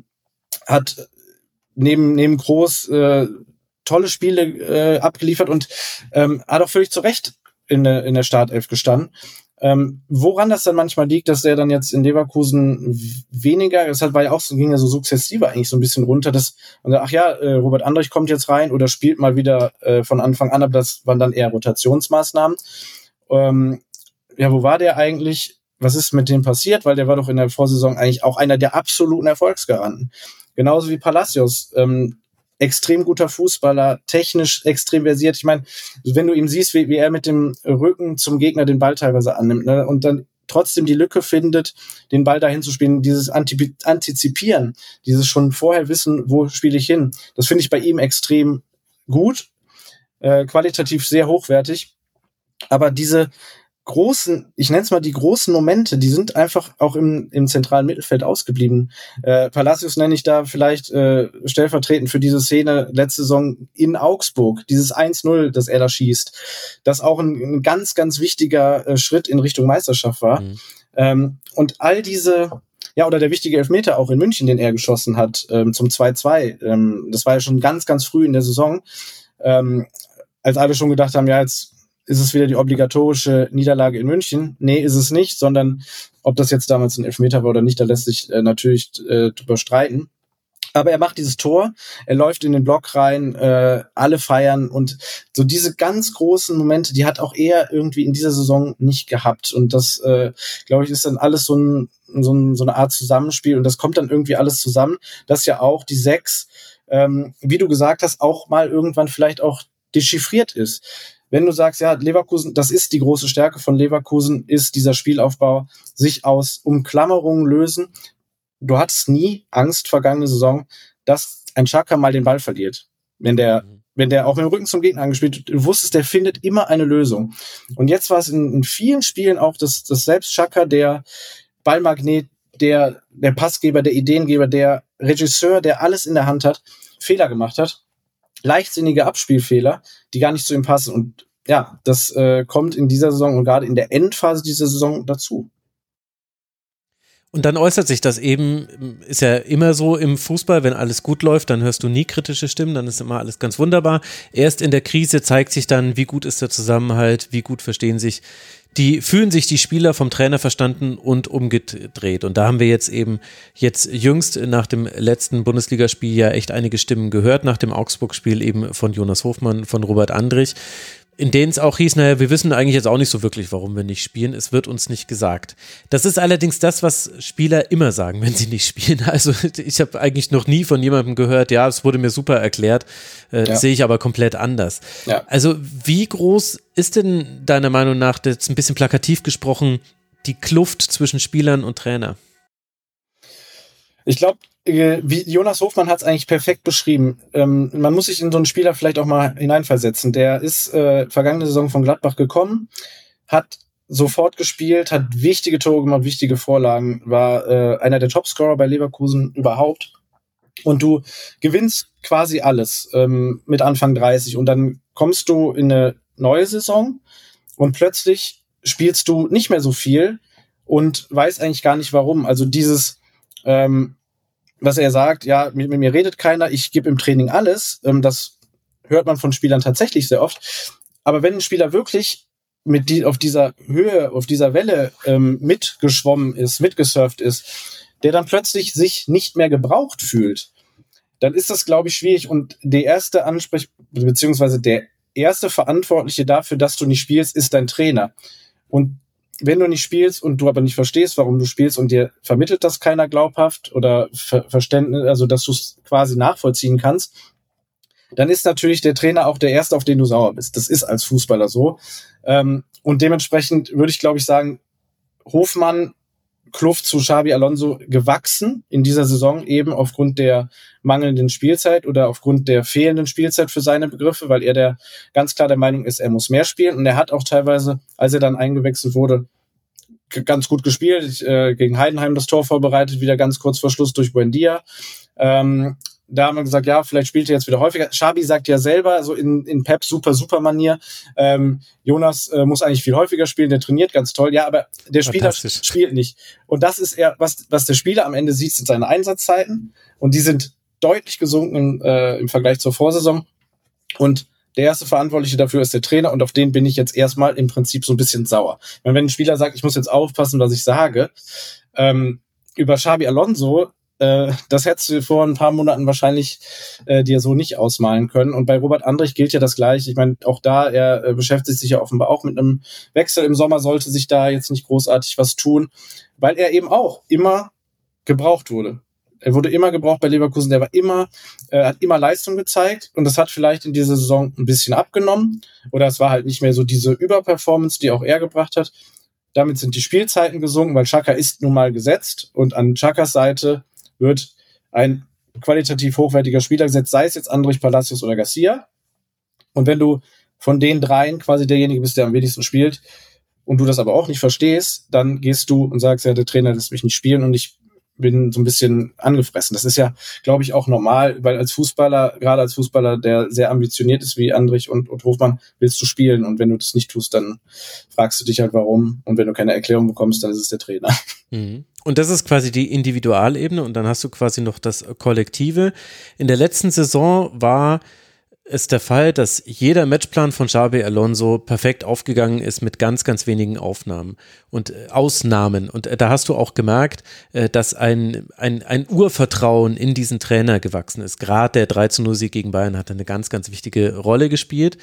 hat neben neben Groß äh, tolle Spiele äh, abgeliefert und ähm, hat auch völlig zu Recht in der in der Startelf gestanden. Ähm, woran das dann manchmal liegt, dass er dann jetzt in Leverkusen weniger, das war ja auch so, ging ja so sukzessive eigentlich so ein bisschen runter, dass man sagt, ach ja, äh, Robert Andrich kommt jetzt rein oder spielt mal wieder äh, von Anfang an, aber das waren dann eher Rotationsmaßnahmen. Ähm, ja, wo war der eigentlich? Was ist mit dem passiert? Weil der war doch in der Vorsaison eigentlich auch einer der absoluten Erfolgsgaranten. Genauso wie Palacios, ähm, extrem guter Fußballer, technisch extrem versiert. Ich meine, wenn du ihm siehst, wie, wie er mit dem Rücken zum Gegner den Ball teilweise annimmt, ne, und dann trotzdem die Lücke findet, den Ball dahin zu spielen, dieses Antip- Antizipieren, dieses schon vorher wissen, wo spiele ich hin, das finde ich bei ihm extrem gut, äh, qualitativ sehr hochwertig. Aber diese großen, ich nenne es mal die großen Momente, die sind einfach auch im, im zentralen Mittelfeld ausgeblieben. Äh, Palacios nenne ich da vielleicht äh, stellvertretend für diese Szene letzte Saison in Augsburg, dieses eins null, das er da schießt, das auch ein, ein ganz, ganz wichtiger äh, Schritt in Richtung Meisterschaft war. Mhm. Ähm, und all diese, ja, oder der wichtige Elfmeter auch in München, den er geschossen hat, ähm, zum zwei zwei, ähm, das war ja schon ganz, ganz früh in der Saison, ähm, als alle schon gedacht haben, ja, jetzt ist es wieder die obligatorische Niederlage in München? Nee, ist es nicht, sondern ob das jetzt damals ein Elfmeter war oder nicht, da lässt sich äh, natürlich äh, drüber streiten. Aber er macht dieses Tor, er läuft in den Block rein, äh, alle feiern und so diese ganz großen Momente, die hat auch er irgendwie in dieser Saison nicht gehabt. Und das, äh, glaube ich, ist dann alles so, ein, so, ein, so eine Art Zusammenspiel und das kommt dann irgendwie alles zusammen, dass ja auch die Sechs, ähm, wie du gesagt hast, auch mal irgendwann vielleicht auch dechiffriert ist. Wenn du sagst, ja, Leverkusen, das ist die große Stärke von Leverkusen, ist dieser Spielaufbau, sich aus Umklammerungen lösen. Du hattest nie Angst, vergangene Saison, dass ein Xhaka mal den Ball verliert. Wenn der, mhm. wenn der auch mit dem Rücken zum Gegner angespielt wird, du wusstest, der findet immer eine Lösung. Und jetzt war es in, in vielen Spielen auch, dass, dass selbst Xhaka, der Ballmagnet, der, der Passgeber, der Ideengeber, der Regisseur, der alles in der Hand hat, Fehler gemacht hat. Leichtsinnige Abspielfehler, die gar nicht zu ihm passen. Und ja, das äh, kommt in dieser Saison und gerade in der Endphase dieser Saison dazu. Und dann äußert sich das eben, ist ja immer so im Fußball, wenn alles gut läuft, dann hörst du nie kritische Stimmen, dann ist immer alles ganz wunderbar. Erst in der Krise zeigt sich dann, wie gut ist der Zusammenhalt, wie gut verstehen sich die, fühlen sich die Spieler vom Trainer verstanden und umgedreht. Und da haben wir jetzt eben jetzt jüngst nach dem letzten Bundesligaspiel ja echt einige Stimmen gehört, nach dem Augsburg-Spiel eben von Jonas Hofmann, von Robert Andrich, in denen es auch hieß, naja, wir wissen eigentlich jetzt auch nicht so wirklich, warum wir nicht spielen, es wird uns nicht gesagt. Das ist allerdings das, was Spieler immer sagen, wenn sie nicht spielen. Also ich habe eigentlich noch nie von jemandem gehört, ja, es wurde mir super erklärt, äh, ja. sehe ich aber komplett anders. Ja. Also wie groß ist denn deiner Meinung nach, jetzt ein bisschen plakativ gesprochen, die Kluft zwischen Spielern und Trainer? Ich glaube, wie Jonas Hofmann hat es eigentlich perfekt beschrieben. Ähm, man muss sich in so einen Spieler vielleicht auch mal hineinversetzen. Der ist äh, vergangene Saison von Gladbach gekommen, hat sofort gespielt, hat wichtige Tore gemacht, wichtige Vorlagen, war äh, einer der Topscorer bei Leverkusen überhaupt. Und du gewinnst quasi alles ähm, mit Anfang dreißig und dann kommst du in eine neue Saison und plötzlich spielst du nicht mehr so viel und weißt eigentlich gar nicht warum. Also dieses, ähm, was er sagt, ja, mit, mit mir redet keiner, ich gebe im Training alles, ähm, das hört man von Spielern tatsächlich sehr oft. Aber wenn ein Spieler wirklich mit die, auf dieser Höhe, auf dieser Welle ähm, mitgeschwommen ist, mitgesurft ist, der dann plötzlich sich nicht mehr gebraucht fühlt, dann ist das, glaube ich, schwierig. Und der erste Ansprech, beziehungsweise der erste Verantwortliche dafür, dass du nicht spielst, ist dein Trainer. Und wenn du nicht spielst und du aber nicht verstehst, warum du spielst und dir vermittelt das keiner glaubhaft oder Ver- Verständnis, also dass du es quasi nachvollziehen kannst, dann ist natürlich der Trainer auch der Erste, auf den du sauer bist. Das ist als Fußballer so. Ähm, und dementsprechend würde ich, glaube ich, sagen, Hofmann, Kluft zu Xabi Alonso gewachsen in dieser Saison eben aufgrund der mangelnden Spielzeit oder aufgrund der fehlenden Spielzeit für seine Begriffe, weil er der ganz klar der Meinung ist, er muss mehr spielen. Und er hat auch teilweise, als er dann eingewechselt wurde, g- ganz gut gespielt, äh, gegen Heidenheim das Tor vorbereitet, wieder ganz kurz vor Schluss durch Buendia. Ähm, Da haben wir gesagt, ja, vielleicht spielt er jetzt wieder häufiger. Xabi sagt ja selber, so in, in Pep super, super Manier, ähm, Jonas äh, muss eigentlich viel häufiger spielen, der trainiert ganz toll. Ja, aber der Spieler spielt nicht. Und das ist eher, was, was der Spieler am Ende sieht, sind seine Einsatzzeiten. Und die sind deutlich gesunken äh, im Vergleich zur Vorsaison. Und der erste Verantwortliche dafür ist der Trainer. Und auf den bin ich jetzt erstmal im Prinzip so ein bisschen sauer. Wenn ein Spieler sagt, ich muss jetzt aufpassen, was ich sage, ähm, über Xabi Alonso, Äh, das hättest du vor ein paar Monaten wahrscheinlich äh, dir so nicht ausmalen können. Und bei Robert Andrich gilt ja das Gleiche. Ich meine, auch da, er äh, beschäftigt sich ja offenbar auch mit einem Wechsel. Im Sommer sollte sich da jetzt nicht großartig was tun, weil er eben auch immer gebraucht wurde. Er wurde immer gebraucht bei Leverkusen. Der war immer, äh, hat immer Leistung gezeigt. Und das hat vielleicht in dieser Saison ein bisschen abgenommen. Oder es war halt nicht mehr so diese Überperformance, die auch er gebracht hat. Damit sind die Spielzeiten gesunken, weil Xhaka ist nun mal gesetzt. Und an Xhakas Seite wird ein qualitativ hochwertiger Spieler gesetzt, sei es jetzt Andrich, Palacios oder Garcia. Und wenn du von den dreien quasi derjenige bist, der am wenigsten spielt und du das aber auch nicht verstehst, dann gehst du und sagst, ja, der Trainer lässt mich nicht spielen und ich bin so ein bisschen angefressen. Das ist ja, glaube ich, auch normal, weil als Fußballer, gerade als Fußballer, der sehr ambitioniert ist wie Andrich und, und Hofmann, willst du spielen. Und wenn du das nicht tust, dann fragst du dich halt, warum. Und wenn du keine Erklärung bekommst, dann ist es der Trainer. Mhm. Und das ist quasi die Individualebene und dann hast du quasi noch das Kollektive. In der letzten Saison war es der Fall, dass jeder Matchplan von Xabi Alonso perfekt aufgegangen ist mit ganz, ganz wenigen Aufnahmen und äh, Ausnahmen. Und äh, da hast du auch gemerkt, äh, dass ein, ein, ein Urvertrauen in diesen Trainer gewachsen ist. Gerade der drei zu null Sieg gegen Bayern hat eine ganz, ganz wichtige Rolle gespielt.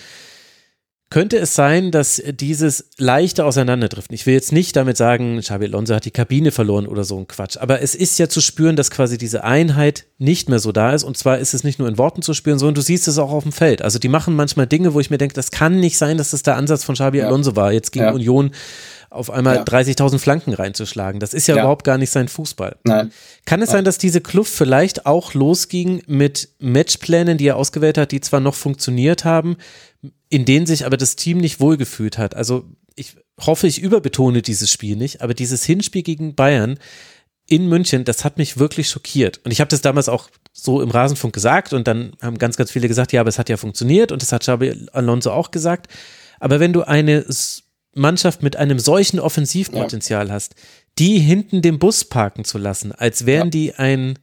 Könnte es sein, dass dieses leichte Auseinanderdriften, ich will jetzt nicht damit sagen, Xabi Alonso hat die Kabine verloren oder so ein Quatsch, aber es ist ja zu spüren, dass quasi diese Einheit nicht mehr so da ist und zwar ist es nicht nur in Worten zu spüren, sondern du siehst es auch auf dem Feld. Also die machen manchmal Dinge, wo ich mir denke, das kann nicht sein, dass das der Ansatz von Xabi ja. Alonso war, jetzt gegen ja. Union auf einmal ja. dreißigtausend Flanken reinzuschlagen. Das ist ja, ja überhaupt gar nicht sein Fußball. Nein. Kann es sein, dass diese Kluft vielleicht auch losging mit Matchplänen, die er ausgewählt hat, die zwar noch funktioniert haben, in denen sich aber das Team nicht wohlgefühlt hat? Also ich hoffe, ich überbetone dieses Spiel nicht, aber dieses Hinspiel gegen Bayern in München, das hat mich wirklich schockiert. Und ich habe das damals auch so im Rasenfunk gesagt und dann haben ganz, ganz viele gesagt, ja, aber es hat ja funktioniert und das hat Xabi Alonso auch gesagt. Aber wenn du eine Mannschaft mit einem solchen Offensivpotenzial ja. hast, die hinten den Bus parken zu lassen, als wären ja. die ein,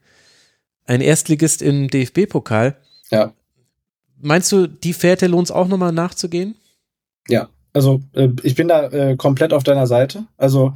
ein Erstligist im D F B-Pokal. Ja. Meinst du, die Fährte lohnt es auch nochmal nachzugehen? Ja, also äh, ich bin da äh, komplett auf deiner Seite. Also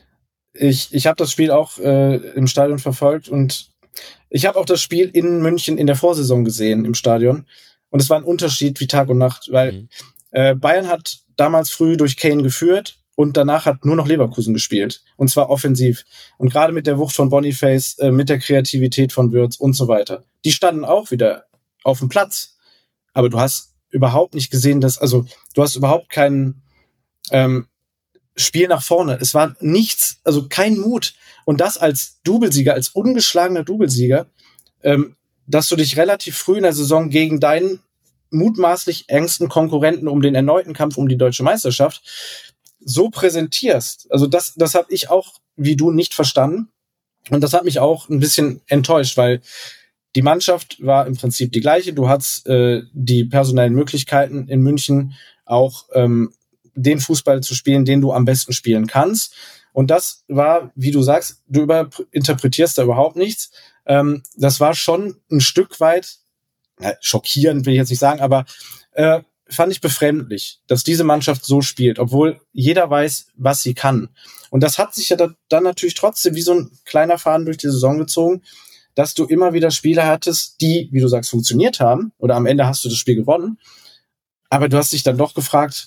ich, ich habe das Spiel auch äh, im Stadion verfolgt und ich habe auch das Spiel in München in der Vorsaison gesehen im Stadion und es war ein Unterschied wie Tag und Nacht, weil mhm. äh, Bayern hat damals früh durch Kane geführt und danach hat nur noch Leverkusen gespielt und zwar offensiv und gerade mit der Wucht von Boniface, äh, mit der Kreativität von Wirtz und so weiter. Die standen auch wieder auf dem Platz. Aber du hast überhaupt nicht gesehen, dass, also du hast überhaupt keinen, ähm, Spiel nach vorne. Es war nichts, also kein Mut. Und das als Doublesieger, als ungeschlagener Doublesieger, ähm, dass du dich relativ früh in der Saison gegen deinen mutmaßlich engsten Konkurrenten um den erneuten Kampf um die deutsche Meisterschaft so präsentierst. Also das, das habe ich auch, wie du, nicht verstanden. Und das hat mich auch ein bisschen enttäuscht, weil die Mannschaft war im Prinzip die gleiche. Du hattest äh, die personellen Möglichkeiten in München auch ähm, den Fußball zu spielen, den du am besten spielen kannst. Und das war, wie du sagst, du überinterpretierst da überhaupt nichts. Ähm, das war schon ein Stück weit, na, schockierend will ich jetzt nicht sagen, aber äh, fand ich befremdlich, dass diese Mannschaft so spielt, obwohl jeder weiß, was sie kann. Und das hat sich ja da, dann natürlich trotzdem wie so ein kleiner Faden durch die Saison gezogen, dass du immer wieder Spiele hattest, die, wie du sagst, funktioniert haben, oder am Ende hast du das Spiel gewonnen, aber du hast dich dann doch gefragt,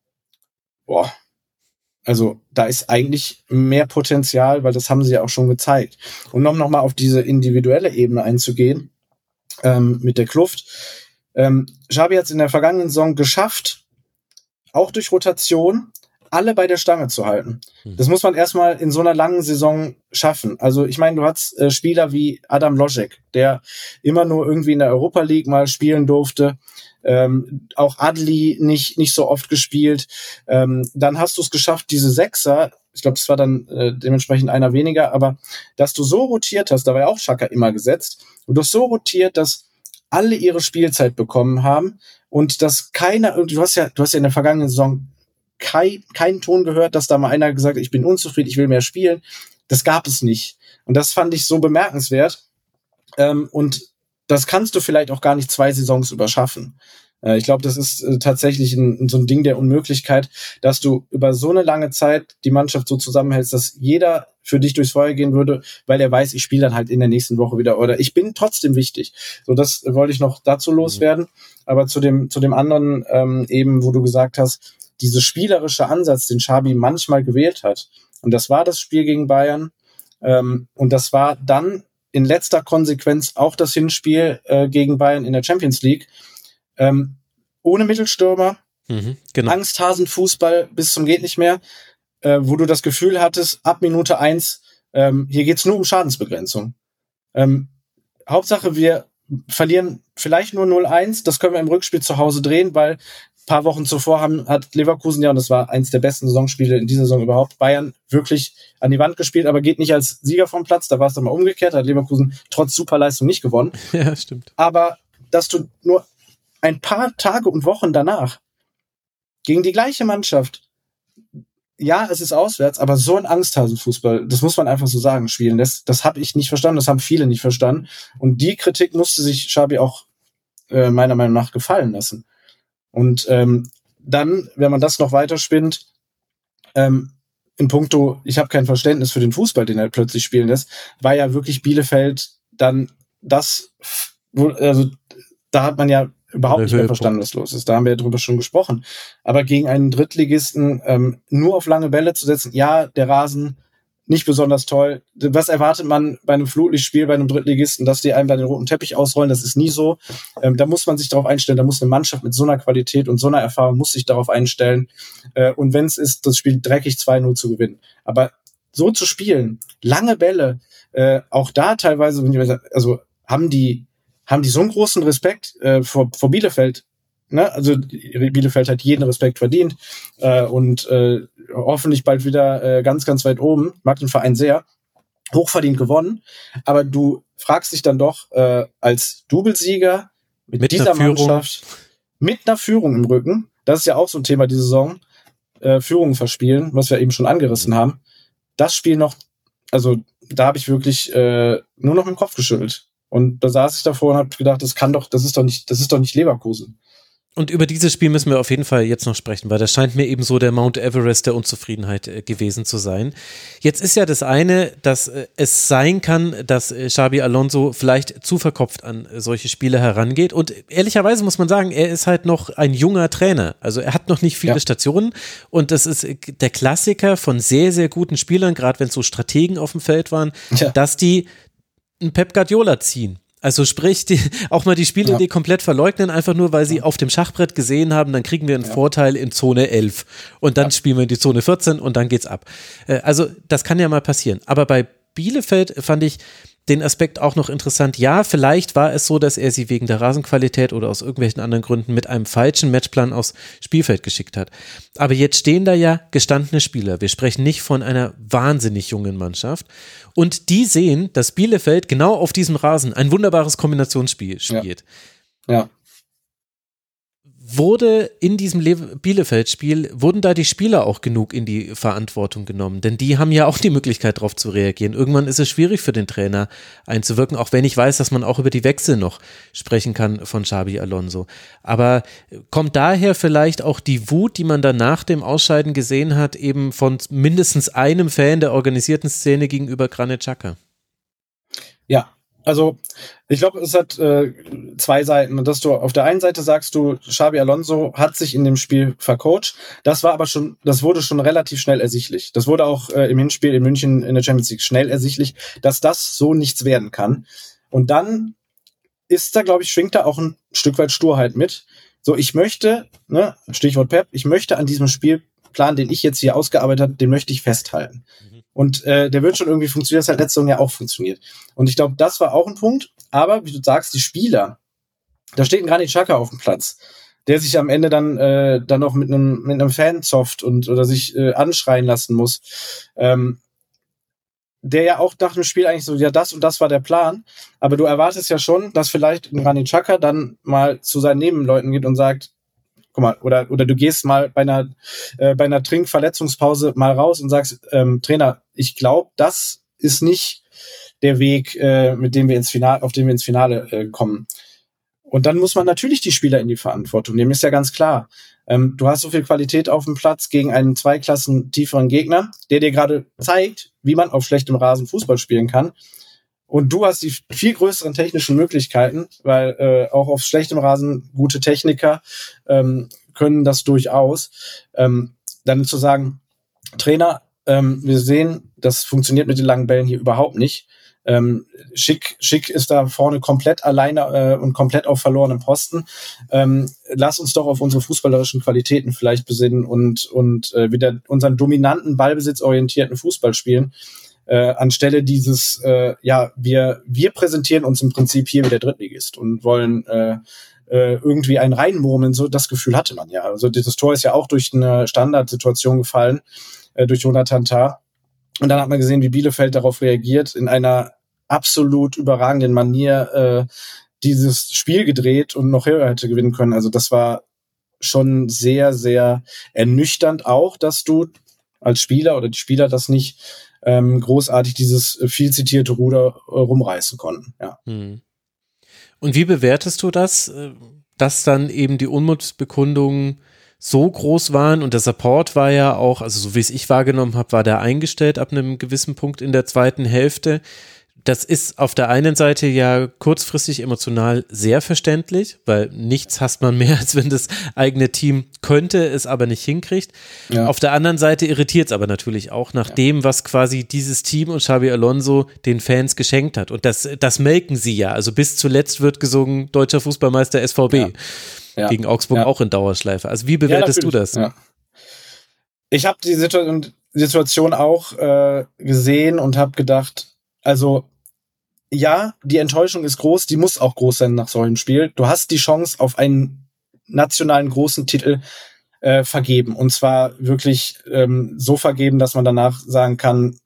boah, also da ist eigentlich mehr Potenzial, weil das haben sie ja auch schon gezeigt. Und um nochmal auf diese individuelle Ebene einzugehen, ähm, mit der Kluft, ähm, Xabi hat es in der vergangenen Saison geschafft, auch durch Rotation, alle bei der Stange zu halten. Das muss man erstmal in so einer langen Saison schaffen. Also ich meine, du hast äh, Spieler wie Adam Lojek, der immer nur irgendwie in der Europa League mal spielen durfte. Ähm, auch Adli nicht nicht so oft gespielt. Ähm, dann hast du es geschafft, diese Sechser, ich glaube, das war dann äh, dementsprechend einer weniger, aber dass du so rotiert hast, da war ja auch Xhaka immer gesetzt, und du hast so rotiert, dass alle ihre Spielzeit bekommen haben und dass keiner, du hast ja, du hast ja in der vergangenen Saison kein, keinen Ton gehört, dass da mal einer gesagt hat, ich bin unzufrieden, ich will mehr spielen. Das gab es nicht. Und das fand ich so bemerkenswert. Ähm, und das kannst du vielleicht auch gar nicht zwei Saisons überschaffen. Äh, ich glaube, das ist äh, tatsächlich ein, so ein Ding der Unmöglichkeit, dass du über so eine lange Zeit die Mannschaft so zusammenhältst, dass jeder für dich durchs Feuer gehen würde, weil er weiß, ich spiele dann halt in der nächsten Woche wieder, oder ich bin trotzdem wichtig. So, das wollte ich noch dazu loswerden. Mhm. Aber zu dem, zu dem anderen ähm, eben, wo du gesagt hast, dieser spielerische Ansatz, den Xabi manchmal gewählt hat. Und das war das Spiel gegen Bayern. Ähm, und das war dann in letzter Konsequenz auch das Hinspiel äh, gegen Bayern in der Champions League. Ähm, ohne Mittelstürmer, mhm, genau. Angsthasenfußball bis zum geht nicht mehr, äh, wo du das Gefühl hattest, ab Minute eins, ähm, hier geht's nur um Schadensbegrenzung. Ähm, Hauptsache, wir verlieren vielleicht nur null eins, das können wir im Rückspiel zu Hause drehen, weil paar Wochen zuvor haben, hat Leverkusen ja, und das war eins der besten Saisonspiele in dieser Saison überhaupt, Bayern wirklich an die Wand gespielt, aber geht nicht als Sieger vom Platz, da war es dann mal umgekehrt, hat Leverkusen trotz Superleistung nicht gewonnen. Ja, stimmt. Aber dass du nur ein paar Tage und Wochen danach gegen die gleiche Mannschaft, ja, es ist auswärts, aber so ein Angsthasenfußball, das muss man einfach so sagen, spielen, das, das habe ich nicht verstanden, das haben viele nicht verstanden, und die Kritik musste sich Xabi auch äh, meiner Meinung nach gefallen lassen. Und ähm, dann, wenn man das noch weiterspinnt, ähm, in puncto, ich habe kein Verständnis für den Fußball, den er plötzlich spielen lässt, war ja wirklich Bielefeld dann das, also da hat man ja überhaupt nicht mehr verstanden, was los ist. Da haben wir ja drüber schon gesprochen. Aber gegen einen Drittligisten ähm, nur auf lange Bälle zu setzen, ja, der Rasen nicht besonders toll. Was erwartet man bei einem Flutlichtspiel, bei einem Drittligisten, dass die einem da den roten Teppich ausrollen? Das ist nie so. Ähm, da muss man sich darauf einstellen. Da muss eine Mannschaft mit so einer Qualität und so einer Erfahrung muss sich darauf einstellen. Äh, und wenn es ist, das Spiel dreckig zwei null zu gewinnen. Aber so zu spielen, lange Bälle, äh, auch da teilweise, also haben die, haben die so einen großen Respekt äh, vor, vor Bielefeld. Ne? Also Bielefeld hat jeden Respekt verdient äh, und äh, hoffentlich bald wieder äh, ganz, ganz weit oben. Mag den Verein sehr. Hochverdient gewonnen. Aber du fragst dich dann doch äh, als Doublesieger mit, mit dieser Mannschaft, mit einer Führung im Rücken, das ist ja auch so ein Thema diese Saison, äh, Führung verspielen, was wir eben schon angerissen haben. Das Spiel noch, also da habe ich wirklich äh, nur noch mit dem Kopf geschüttelt. Und da saß ich davor und habe gedacht, das kann doch, das ist doch nicht, das ist doch nicht Leverkusen. Und über dieses Spiel müssen wir auf jeden Fall jetzt noch sprechen, weil das scheint mir eben so der Mount Everest der Unzufriedenheit äh, gewesen zu sein. Jetzt ist ja das eine, dass äh, es sein kann, dass äh, Xabi Alonso vielleicht zu verkopft an äh, solche Spiele herangeht. Und ehrlicherweise muss man sagen, er ist halt noch ein junger Trainer. Also er hat noch nicht viele ja. Stationen. Und das ist äh, der Klassiker von sehr, sehr guten Spielern, gerade wenn es so Strategen auf dem Feld waren, ja. dass die einen Pep Guardiola ziehen. Also sprich, die, auch mal die Spielidee ja. komplett verleugnen, einfach nur, weil sie ja. auf dem Schachbrett gesehen haben, dann kriegen wir einen ja. Vorteil in Zone elf und dann ja. spielen wir in die Zone vierzehn und dann geht's ab. Also das kann ja mal passieren. Aber bei Bielefeld fand ich den Aspekt auch noch interessant. Ja, vielleicht war es so, dass er sie wegen der Rasenqualität oder aus irgendwelchen anderen Gründen mit einem falschen Matchplan aufs Spielfeld geschickt hat. Aber jetzt stehen da ja gestandene Spieler. Wir sprechen nicht von einer wahnsinnig jungen Mannschaft. Und die sehen, dass Bielefeld genau auf diesem Rasen ein wunderbares Kombinationsspiel spielt. Ja. ja. Wurde in diesem Le- Bielefeld-Spiel, wurden da die Spieler auch genug in die Verantwortung genommen? Denn die haben ja auch die Möglichkeit, darauf zu reagieren. Irgendwann ist es schwierig für den Trainer einzuwirken, auch wenn ich weiß, dass man auch über die Wechsel noch sprechen kann von Xabi Alonso. Aber kommt daher vielleicht auch die Wut, die man dann nach dem Ausscheiden gesehen hat, eben von mindestens einem Fan der organisierten Szene gegenüber Granit Xhaka? Ja. Also ich glaube, es hat äh, zwei Seiten. Dass du auf der einen Seite sagst du, Xabi Alonso hat sich in dem Spiel vercoacht. Das war aber schon, das wurde schon relativ schnell ersichtlich. Das wurde auch äh, im Hinspiel in München in der Champions League schnell ersichtlich, dass das so nichts werden kann. Und dann ist da, glaube ich, schwingt da auch ein Stück weit Sturheit mit. So, ich möchte, ne, Stichwort Pep, ich möchte an diesem Spielplan, den ich jetzt hier ausgearbeitet habe, den möchte ich festhalten. Mhm. Und äh, der wird schon irgendwie funktionieren, das hat letzte Saison ja auch funktioniert. Und ich glaube, das war auch ein Punkt. Aber, wie du sagst, die Spieler, da steht ein Granit Xhaka auf dem Platz, der sich am Ende dann äh, dann noch mit einem mit einem Fan zofft und oder sich äh, anschreien lassen muss. Ähm, der ja auch nach dem Spiel eigentlich so, ja, das und das war der Plan. Aber du erwartest ja schon, dass vielleicht ein Granit Xhaka dann mal zu seinen Nebenleuten geht und sagt, guck mal, oder oder du gehst mal bei einer äh, bei einer Trinkverletzungspause mal raus und sagst, ähm, Trainer, ich glaube, das ist nicht der Weg, äh, mit dem wir ins Finale, auf dem wir ins Finale äh, kommen. Und dann muss man natürlich die Spieler in die Verantwortung nehmen, ist ja ganz klar. Ähm, du hast so viel Qualität auf dem Platz gegen einen zwei Klassen tieferen Gegner, der dir gerade zeigt, wie man auf schlechtem Rasen Fußball spielen kann. Und du hast die viel größeren technischen Möglichkeiten, weil äh, auch auf schlechtem Rasen gute Techniker ähm, können das durchaus. Ähm, dann zu sagen, Trainer, ähm, wir sehen, das funktioniert mit den langen Bällen hier überhaupt nicht. Ähm, Schick, Schick ist da vorne komplett alleine äh, und komplett auf verlorenem Posten. Ähm, lass uns doch auf unsere fußballerischen Qualitäten vielleicht besinnen und, und äh, wieder unseren dominanten, ballbesitzorientierten Fußball spielen. Äh, anstelle dieses, äh, ja, wir wir präsentieren uns im Prinzip hier wie der Drittligist und wollen äh, äh, irgendwie einen reinmurmeln, so das Gefühl hatte man ja. Also dieses Tor ist ja auch durch eine Standardsituation gefallen, äh, durch Jonathan Tah. Und dann hat man gesehen, wie Bielefeld darauf reagiert, in einer absolut überragenden Manier äh, dieses Spiel gedreht und noch höher hätte gewinnen können. Also das war schon sehr, sehr ernüchternd auch, dass du als Spieler oder die Spieler das nicht ähm, großartig dieses viel zitierte Ruder äh, rumreißen konnten. Ja. Hm. Und wie bewertest du das, dass dann eben die Unmutsbekundungen so groß waren und der Support war ja auch, also so wie es ich wahrgenommen habe, war der eingestellt ab einem gewissen Punkt in der zweiten Hälfte. Das ist auf der einen Seite ja kurzfristig emotional sehr verständlich, weil nichts hasst man mehr, als wenn das eigene Team könnte, es aber nicht hinkriegt. Ja. Auf der anderen Seite irritiert es aber natürlich auch nach ja. dem, was quasi dieses Team und Xabi Alonso den Fans geschenkt hat. Und das, das melken sie ja. Also bis zuletzt wird gesungen, deutscher Fußballmeister S V B. Ja. Ja. Gegen Augsburg ja. auch in Dauerschleife. Also wie bewertest ja, du das? Ja. Ich habe die Situation, Situation auch äh, gesehen und habe gedacht, also ja, die Enttäuschung ist groß, die muss auch groß sein nach so einem Spiel. Du hast die Chance auf einen nationalen großen Titel äh, vergeben und zwar wirklich ähm, so vergeben, dass man danach sagen kann,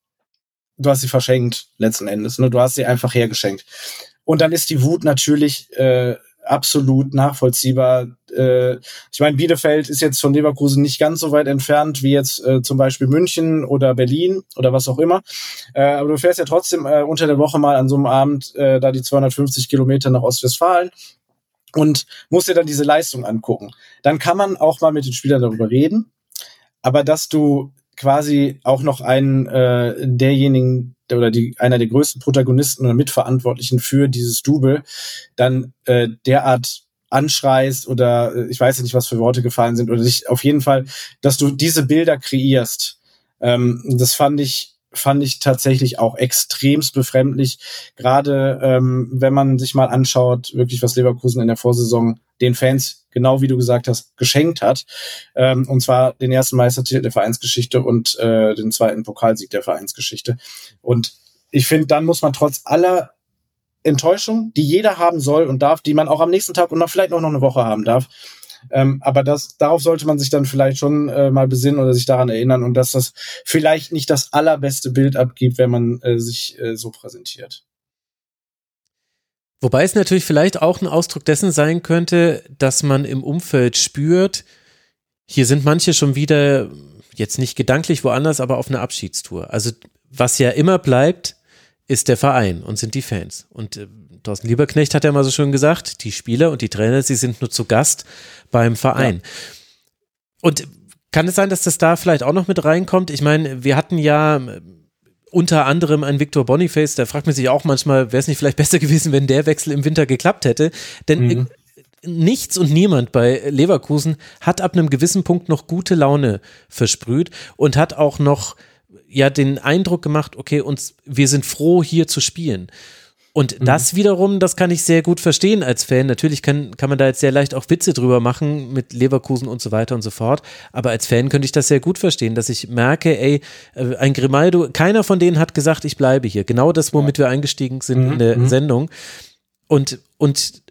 du hast sie verschenkt letzten Endes. Ne? Du hast sie einfach hergeschenkt. Und dann ist die Wut natürlich äh, absolut nachvollziehbar. Äh, ich meine, Bielefeld ist jetzt von Leverkusen nicht ganz so weit entfernt wie jetzt äh, zum Beispiel München oder Berlin oder was auch immer. Äh, aber du fährst ja trotzdem äh, unter der Woche mal an so einem Abend äh, da die zweihundertfünfzig Kilometer nach Ostwestfalen und musst dir dann diese Leistung angucken. Dann kann man auch mal mit den Spielern darüber reden. Aber dass du quasi auch noch einen äh, derjenigen oder die einer der größten Protagonisten oder Mitverantwortlichen für dieses Double dann äh, derart anschreist oder äh, ich weiß nicht, was für Worte gefallen sind oder dich auf jeden Fall, dass du diese Bilder kreierst. Ähm, das fand ich fand ich tatsächlich auch extremst befremdlich, gerade ähm, wenn man sich mal anschaut, wirklich was Leverkusen in der Vorsaison den Fans, genau wie du gesagt hast, geschenkt hat, ähm, und zwar den ersten Meistertitel der Vereinsgeschichte und äh, den zweiten Pokalsieg der Vereinsgeschichte. Und ich finde, dann muss man trotz aller Enttäuschung, die jeder haben soll und darf, die man auch am nächsten Tag und noch vielleicht noch eine Woche haben darf, Ähm, aber das, darauf sollte man sich dann vielleicht schon äh, mal besinnen oder sich daran erinnern und dass das vielleicht nicht das allerbeste Bild abgibt, wenn man äh, sich äh, so präsentiert. Wobei es natürlich vielleicht auch ein Ausdruck dessen sein könnte, dass man im Umfeld spürt, hier sind manche schon wieder, jetzt nicht gedanklich woanders, aber auf einer Abschiedstour. Also was ja immer bleibt, ist der Verein und sind die Fans. Und äh, Thorsten Lieberknecht hat ja mal so schön gesagt, die Spieler und die Trainer, sie sind nur zu Gast beim Verein. Ja. Und kann es sein, dass das da vielleicht auch noch mit reinkommt? Ich meine, wir hatten ja unter anderem einen Victor Boniface, da fragt man sich auch manchmal, wäre es nicht vielleicht besser gewesen, wenn der Wechsel im Winter geklappt hätte? Denn mhm. nichts und niemand bei Leverkusen hat ab einem gewissen Punkt noch gute Laune versprüht und hat auch noch ja den Eindruck gemacht, okay, uns, wir sind froh, hier zu spielen. Und mhm. das wiederum, das kann ich sehr gut verstehen als Fan. Natürlich kann, kann man da jetzt sehr leicht auch Witze drüber machen mit Leverkusen und so weiter und so fort. Aber als Fan könnte ich das sehr gut verstehen, dass ich merke, ey, ein Grimaldo, keiner von denen hat gesagt, ich bleibe hier. Genau das, womit wir eingestiegen sind mhm. in der mhm. Sendung. Und, und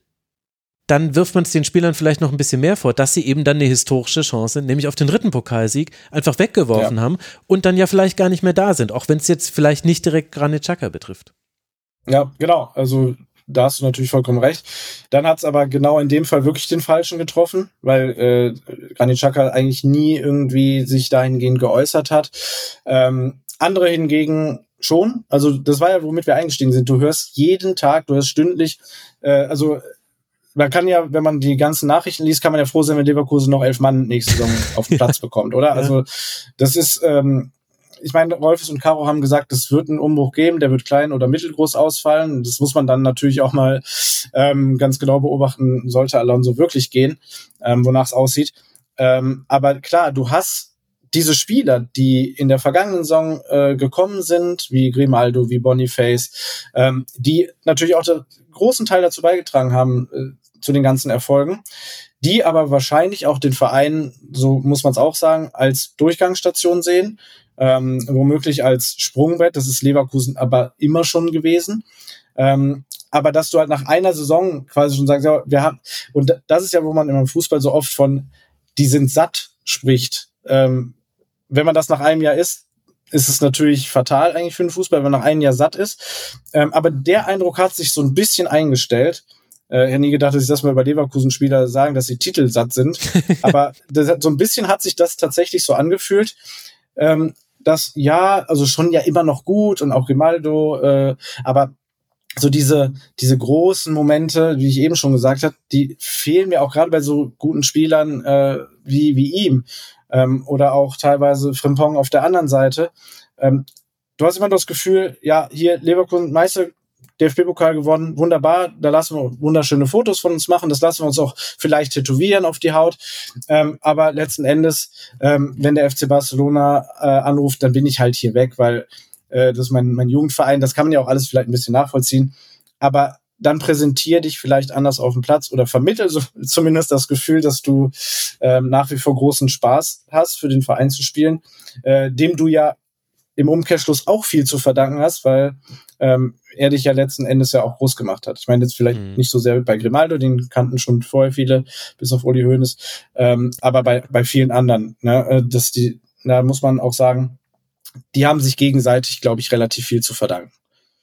dann wirft man es den Spielern vielleicht noch ein bisschen mehr vor, dass sie eben dann eine historische Chance, nämlich auf den dritten Pokalsieg, einfach weggeworfen ja. haben und dann ja vielleicht gar nicht mehr da sind, auch wenn es jetzt vielleicht nicht direkt Granit Xhaka betrifft. Ja, genau. Also da hast du natürlich vollkommen recht. Dann hat es aber genau in dem Fall wirklich den Falschen getroffen, weil äh, Granit Xhaka eigentlich nie irgendwie sich dahingehend geäußert hat. Ähm, andere hingegen schon. Also das war ja, womit wir eingestiegen sind. Du hörst jeden Tag, du hörst stündlich, äh, also man kann ja, wenn man die ganzen Nachrichten liest, kann man ja froh sein, wenn Leverkusen noch elf Mann nächste Saison auf den Platz bekommt, oder? Ja. Also das ist, ähm, ich meine, Rolfes und Caro haben gesagt, es wird einen Umbruch geben, der wird klein oder mittelgroß ausfallen. Das muss man dann natürlich auch mal ähm, ganz genau beobachten, sollte Alonso wirklich gehen, ähm, wonach es aussieht. Ähm, aber klar, du hast diese Spieler, die in der vergangenen Saison äh, gekommen sind, wie Grimaldo, wie Boniface, ähm, die natürlich auch den großen Teil dazu beigetragen haben, äh, zu den ganzen Erfolgen, die aber wahrscheinlich auch den Verein, so muss man es auch sagen, als Durchgangsstation sehen, ähm, womöglich als Sprungbrett, das ist Leverkusen aber immer schon gewesen. Ähm, aber dass du halt nach einer Saison quasi schon sagst, ja, wir haben, und das ist ja, wo man im Fußball so oft von, die sind satt spricht. Ähm, wenn man das nach einem Jahr ist, ist es natürlich fatal eigentlich für den Fußball, wenn man nach einem Jahr satt ist. Ähm, aber der Eindruck hat sich so ein bisschen eingestellt. Äh, ich hätte nie gedacht, dass ich das mal über Leverkusen-Spieler sagen, dass sie titelsatt sind. Aber das, so ein bisschen hat sich das tatsächlich so angefühlt. Ähm, das ja, also schon ja immer noch gut und auch Grimaldo, äh, aber so diese diese großen Momente, wie ich eben schon gesagt habe, die fehlen mir auch gerade bei so guten Spielern äh, wie wie ihm ähm, oder auch teilweise Frimpong auf der anderen Seite. Ähm, du hast immer das Gefühl, ja, hier Leverkusen Meister, D F B-Pokal gewonnen, wunderbar, da lassen wir wunderschöne Fotos von uns machen, das lassen wir uns auch vielleicht tätowieren auf die Haut, ähm, aber letzten Endes, ähm, wenn der F C Barcelona äh, anruft, dann bin ich halt hier weg, weil äh, das ist mein, mein Jugendverein, das kann man ja auch alles vielleicht ein bisschen nachvollziehen, aber dann präsentier dich vielleicht anders auf dem Platz oder vermittel so, zumindest das Gefühl, dass du ähm, nach wie vor großen Spaß hast, für den Verein zu spielen, äh, dem du ja im Umkehrschluss auch viel zu verdanken hast, weil ähm, er dich ja letzten Endes ja auch groß gemacht hat. Ich meine jetzt vielleicht mhm. nicht so sehr bei Grimaldo, den kannten schon vorher viele, bis auf Uli Hoeneß, ähm, aber bei bei vielen anderen, ne, dass die, da muss man auch sagen, die haben sich gegenseitig, glaube ich, relativ viel zu verdanken.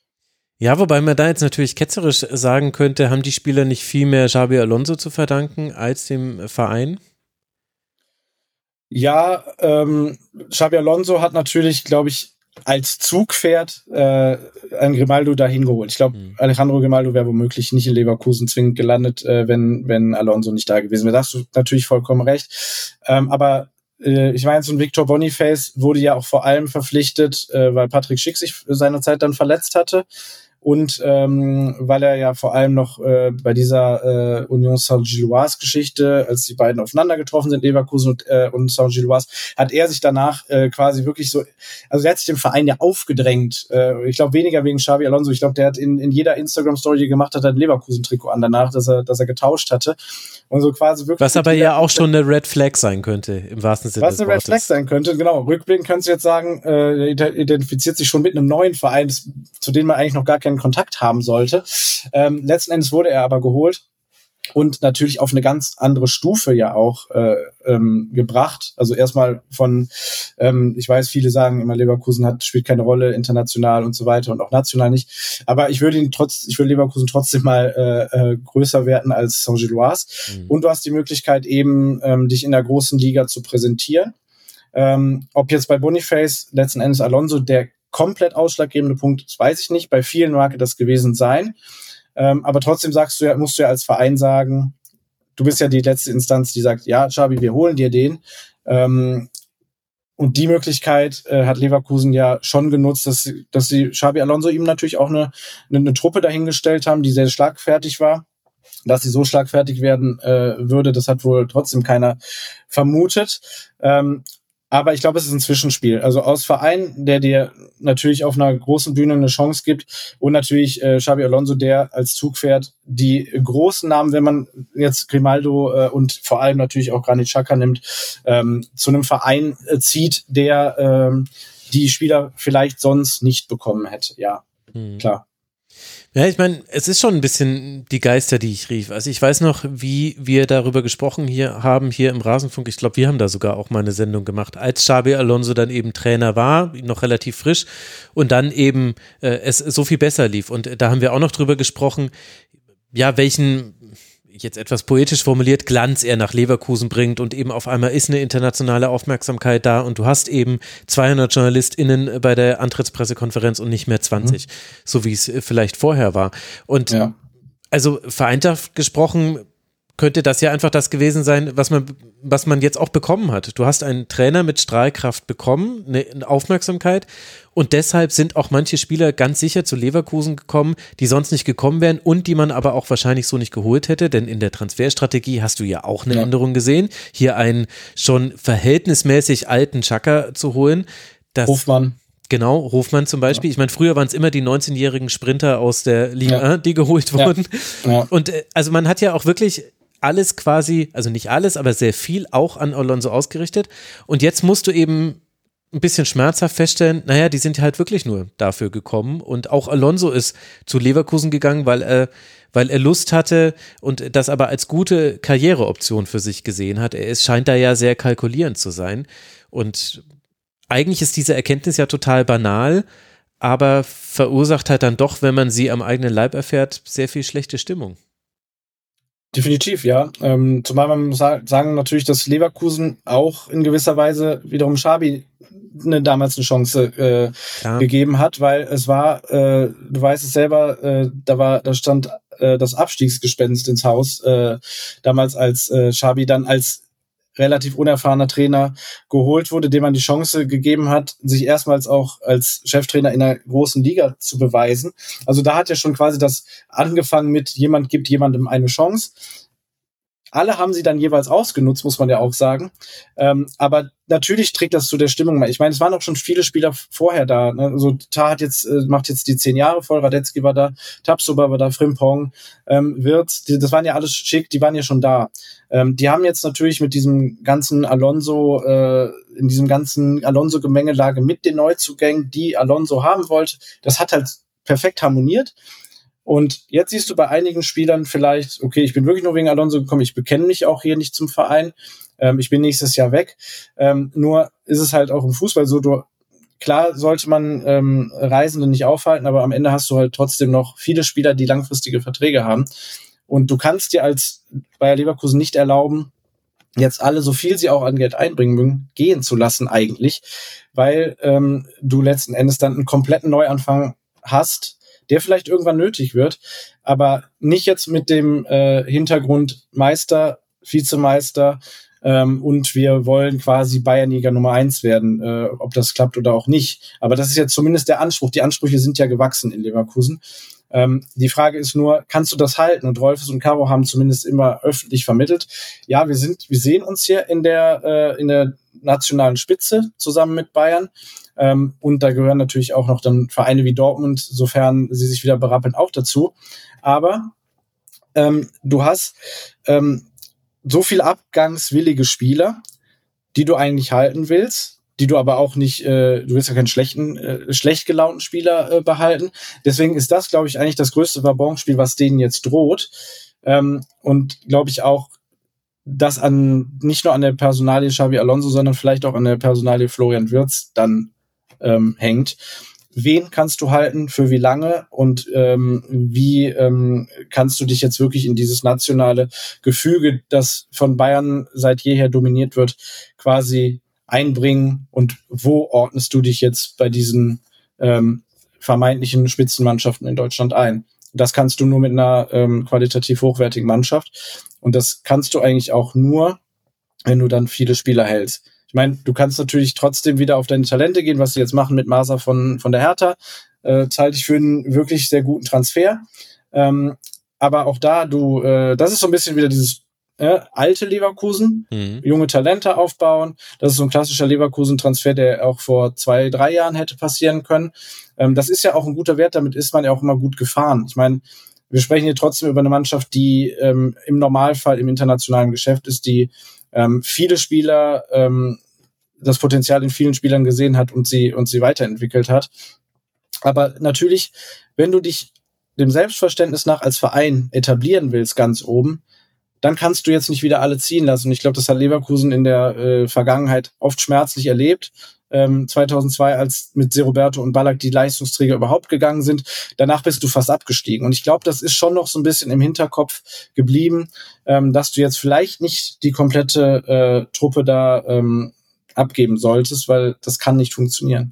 Ja, wobei man da jetzt natürlich ketzerisch sagen könnte, haben die Spieler nicht viel mehr Xabi Alonso zu verdanken als dem Verein? Ja, ähm, Xabi Alonso hat natürlich, glaube ich, als Zugpferd äh, ein Grimaldo dahin geholt. Ich glaube, mhm. Alejandro Grimaldo wäre womöglich nicht in Leverkusen zwingend gelandet, äh, wenn wenn Alonso nicht da gewesen wäre. Da hast du natürlich vollkommen recht. Ähm, aber äh, ich meine, so ein Victor Boniface wurde ja auch vor allem verpflichtet, äh, weil Patrick Schick sich seinerzeit dann verletzt hatte. und ähm, weil er ja vor allem noch äh, bei dieser äh, Union Saint-Gilloise-Geschichte, als die beiden aufeinander getroffen sind, Leverkusen und, äh, und Saint-Gilloise, hat er sich danach äh, quasi wirklich so, also er hat sich dem Verein ja aufgedrängt. Äh, ich glaube weniger wegen Xabi Alonso. Ich glaube, der hat in, in jeder Instagram-Story, die er gemacht hat, ein Leverkusen-Trikot an danach, dass er, dass er getauscht hatte. Und so quasi wirklich. Was aber ja auch schon eine Red Flag sein könnte, im wahrsten Sinne des Was eine Red Flag sein könnte, genau. Rückblickend kannst du jetzt sagen, äh, er identifiziert sich schon mit einem neuen Verein, zu dem man eigentlich noch gar keinen Kontakt haben sollte. Ähm, letzten Endes wurde er aber geholt und natürlich auf eine ganz andere Stufe ja auch äh, ähm, gebracht. Also erstmal von, ähm, ich weiß, viele sagen immer, Leverkusen hat spielt keine Rolle international und so weiter und auch national nicht. Aber ich würde ihn trotz, ich würde Leverkusen trotzdem mal äh, äh, größer werten als Saint-Gilloise. Mhm. Und du hast die Möglichkeit eben, ähm, dich in der großen Liga zu präsentieren. Ähm, ob jetzt bei Boniface letzten Endes Alonso der komplett ausschlaggebende Punkt, das weiß ich nicht. Bei vielen mag das gewesen sein. Ähm, aber trotzdem sagst du ja, musst du ja als Verein sagen, du bist ja die letzte Instanz, die sagt, ja, Xabi, wir holen dir den. Ähm, und die Möglichkeit äh, hat Leverkusen ja schon genutzt, dass, dass sie Xabi Alonso ihm natürlich auch eine, eine, eine Truppe dahingestellt haben, die sehr schlagfertig war. Dass sie so schlagfertig werden äh, würde, das hat wohl trotzdem keiner vermutet. Ähm, Aber ich glaube, es ist ein Zwischenspiel. Also aus Verein, der dir natürlich auf einer großen Bühne eine Chance gibt und natürlich äh, Xabi Alonso, der als Zugpferd die großen Namen, wenn man jetzt Grimaldo äh, und vor allem natürlich auch Granit Xhaka nimmt, ähm, zu einem Verein äh, zieht, der ähm, die Spieler vielleicht sonst nicht bekommen hätte. Ja, hm. klar. Ja, ich meine, es ist schon ein bisschen die Geister, die ich rief. Also ich weiß noch, wie wir darüber gesprochen hier haben, hier im Rasenfunk. Ich glaube, wir haben da sogar auch mal eine Sendung gemacht, als Xabi Alonso dann eben Trainer war, noch relativ frisch und dann eben äh, es so viel besser lief. Und da haben wir auch noch drüber gesprochen, ja, welchen, jetzt etwas poetisch formuliert, Glanz er nach Leverkusen bringt und eben auf einmal ist eine internationale Aufmerksamkeit da und du hast eben zweihundert JournalistInnen bei der Antrittspressekonferenz und nicht mehr zwanzig, mhm. so wie es vielleicht vorher war. Und ja. also vereinfacht gesprochen könnte das ja einfach das gewesen sein, was man, was man jetzt auch bekommen hat. Du hast einen Trainer mit Strahlkraft bekommen, eine Aufmerksamkeit und deshalb sind auch manche Spieler ganz sicher zu Leverkusen gekommen, die sonst nicht gekommen wären und die man aber auch wahrscheinlich so nicht geholt hätte, denn in der Transferstrategie hast du ja auch eine ja. Änderung gesehen, hier einen schon verhältnismäßig alten Xhaka zu holen. Das Hofmann. Genau, Hofmann zum Beispiel. Ja. Ich meine, früher waren es immer die neunzehnjährigen Sprinter aus der Liga, ja. die geholt wurden. Ja. Ja. Und also man hat ja auch wirklich alles quasi, also nicht alles, aber sehr viel auch an Alonso ausgerichtet. Und jetzt musst du eben ein bisschen schmerzhaft feststellen, naja, die sind halt wirklich nur dafür gekommen. Und auch Alonso ist zu Leverkusen gegangen, weil er, weil er Lust hatte und das aber als gute Karriereoption für sich gesehen hat. Er ist, scheint da ja sehr kalkulierend zu sein. Und eigentlich ist diese Erkenntnis ja total banal, aber verursacht halt dann doch, wenn man sie am eigenen Leib erfährt, sehr viel schlechte Stimmung. Definitiv, ja. Ähm, zumal man muss sagen natürlich, dass Leverkusen auch in gewisser Weise wiederum Xabi eine, damals eine Chance äh, ja. gegeben hat, weil es war, äh, du weißt es selber, äh, da war, da stand äh, das Abstiegsgespenst ins Haus, äh, damals als äh, Xabi dann als relativ unerfahrener Trainer geholt wurde, dem man die Chance gegeben hat, sich erstmals auch als Cheftrainer in einer großen Liga zu beweisen. Also da hat ja schon quasi das angefangen mit jemand gibt jemandem eine Chance. Alle haben sie dann jeweils ausgenutzt, muss man ja auch sagen. Ähm, aber natürlich trägt das zu der Stimmung. Ich meine, es waren auch schon viele Spieler vorher da. Ne? Also Tah hat jetzt, äh, macht jetzt die zehn Jahre voll, Radetzky war da, Tapsoba war da, Frimpong, ähm, Wirtz, die, das waren ja alles schick, die waren ja schon da. Ähm, die haben jetzt natürlich mit diesem ganzen Alonso, äh, in diesem ganzen Alonso-Gemengelage mit den Neuzugängen, die Alonso haben wollte, das hat halt perfekt harmoniert. Und jetzt siehst du bei einigen Spielern vielleicht, okay, ich bin wirklich nur wegen Alonso gekommen, ich bekenne mich auch hier nicht zum Verein, ähm, ich bin nächstes Jahr weg. Ähm, nur ist es halt auch im Fußball so, du, klar sollte man ähm, Reisende nicht aufhalten, aber am Ende hast du halt trotzdem noch viele Spieler, die langfristige Verträge haben. Und du kannst dir als Bayer Leverkusen nicht erlauben, jetzt alle, so viel sie auch an Geld einbringen mögen, gehen zu lassen eigentlich, weil ähm, du letzten Endes dann einen kompletten Neuanfang hast, der vielleicht irgendwann nötig wird, aber nicht jetzt mit dem äh, Hintergrund Meister, Vizemeister ähm, und wir wollen quasi Bayernliga Nummer eins werden, äh, ob das klappt oder auch nicht. Aber das ist jetzt zumindest der Anspruch. Die Ansprüche sind ja gewachsen in Leverkusen. Ähm, die Frage ist nur, kannst du das halten? Und Rolfes und Caro haben zumindest immer öffentlich vermittelt, ja, wir sind, wir sehen uns hier in der, äh, in der nationalen Spitze zusammen mit Bayern. Ähm, und da gehören natürlich auch noch dann Vereine wie Dortmund, sofern sie sich wieder berappeln, auch dazu. Aber ähm, du hast ähm, so viel abgangswillige Spieler, die du eigentlich halten willst, die du aber auch nicht, äh, du willst ja keinen schlechten, äh, schlecht gelaunten Spieler äh, behalten. Deswegen ist das, glaube ich, eigentlich das größte Wabonspiel, was denen jetzt droht. Ähm, und glaube ich auch, dass an nicht nur an der Personalie Xabi Alonso, sondern vielleicht auch an der Personalie Florian Wirtz dann ähm, hängt. Wen kannst du halten, für wie lange und ähm, wie ähm, kannst du dich jetzt wirklich in dieses nationale Gefüge, das von Bayern seit jeher dominiert wird, quasi einbringen und wo ordnest du dich jetzt bei diesen ähm, vermeintlichen Spitzenmannschaften in Deutschland ein? Das kannst du nur mit einer ähm, qualitativ hochwertigen Mannschaft und das kannst du eigentlich auch nur, wenn du dann viele Spieler hältst. Ich meine, du kannst natürlich trotzdem wieder auf deine Talente gehen, was sie jetzt machen mit Masa von von der Hertha. Äh, halte ich für einen wirklich sehr guten Transfer. Ähm, aber auch da, du, äh, das ist so ein bisschen wieder dieses äh, alte Leverkusen, mhm. junge Talente aufbauen. Das ist so ein klassischer Leverkusen-Transfer, der auch vor zwei, drei Jahren hätte passieren können. Ähm, das ist ja auch ein guter Wert, damit ist man ja auch immer gut gefahren. Ich meine, wir sprechen hier trotzdem über eine Mannschaft, die ähm, im Normalfall im internationalen Geschäft ist, die ähm, viele Spieler, ähm, das Potenzial in vielen Spielern gesehen hat und sie und sie weiterentwickelt hat. Aber natürlich, wenn du dich dem Selbstverständnis nach als Verein etablieren willst, ganz oben, dann kannst du jetzt nicht wieder alle ziehen lassen. Und ich glaube, das hat Leverkusen in der äh, Vergangenheit oft schmerzlich erlebt. Ähm, zweitausendzwei, als mit Seroberto und Ballack die Leistungsträger überhaupt gegangen sind. Danach bist du fast abgestiegen. Und ich glaube, das ist schon noch so ein bisschen im Hinterkopf geblieben, ähm, dass du jetzt vielleicht nicht die komplette äh, Truppe da ähm, abgeben solltest, weil das kann nicht funktionieren.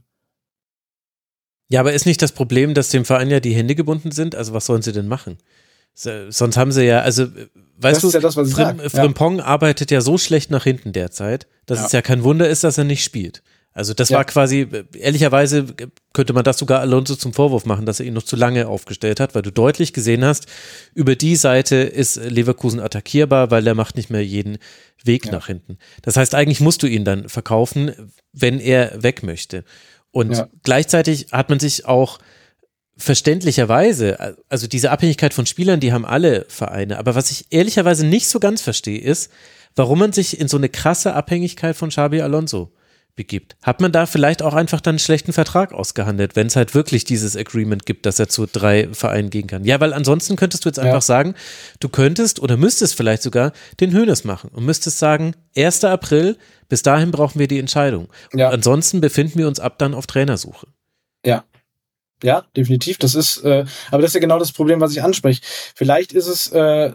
Ja, aber ist nicht das Problem, dass dem Verein ja die Hände gebunden sind? Also was sollen sie denn machen? Sonst haben sie ja, also weißt das du, ist ja das, was ich Frim- sag. Frimpong ja. arbeitet ja so schlecht nach hinten derzeit, dass ja. es ja kein Wunder ist, dass er nicht spielt. Also das ja. war quasi, ehrlicherweise könnte man das sogar Alonso zum Vorwurf machen, dass er ihn noch zu lange aufgestellt hat, weil du deutlich gesehen hast, über die Seite ist Leverkusen attackierbar, weil der macht nicht mehr jeden Weg ja. nach hinten. Das heißt, eigentlich musst du ihn dann verkaufen, wenn er weg möchte. Und ja. gleichzeitig hat man sich auch verständlicherweise, also diese Abhängigkeit von Spielern, die haben alle Vereine, aber was ich ehrlicherweise nicht so ganz verstehe, ist, warum man sich in so eine krasse Abhängigkeit von Xabi Alonso begibt. Hat man da vielleicht auch einfach dann einen schlechten Vertrag ausgehandelt, wenn es halt wirklich dieses Agreement gibt, dass er zu drei Vereinen gehen kann? Ja, weil ansonsten könntest du jetzt einfach ja. sagen, du könntest oder müsstest vielleicht sogar den Hoeneß machen und müsstest sagen, erster April, bis dahin brauchen wir die Entscheidung. Ja. Und ansonsten befinden wir uns ab dann auf Trainersuche. Ja. Ja, definitiv. Das ist, äh, aber das ist ja genau das Problem, was ich anspreche. Vielleicht ist es äh,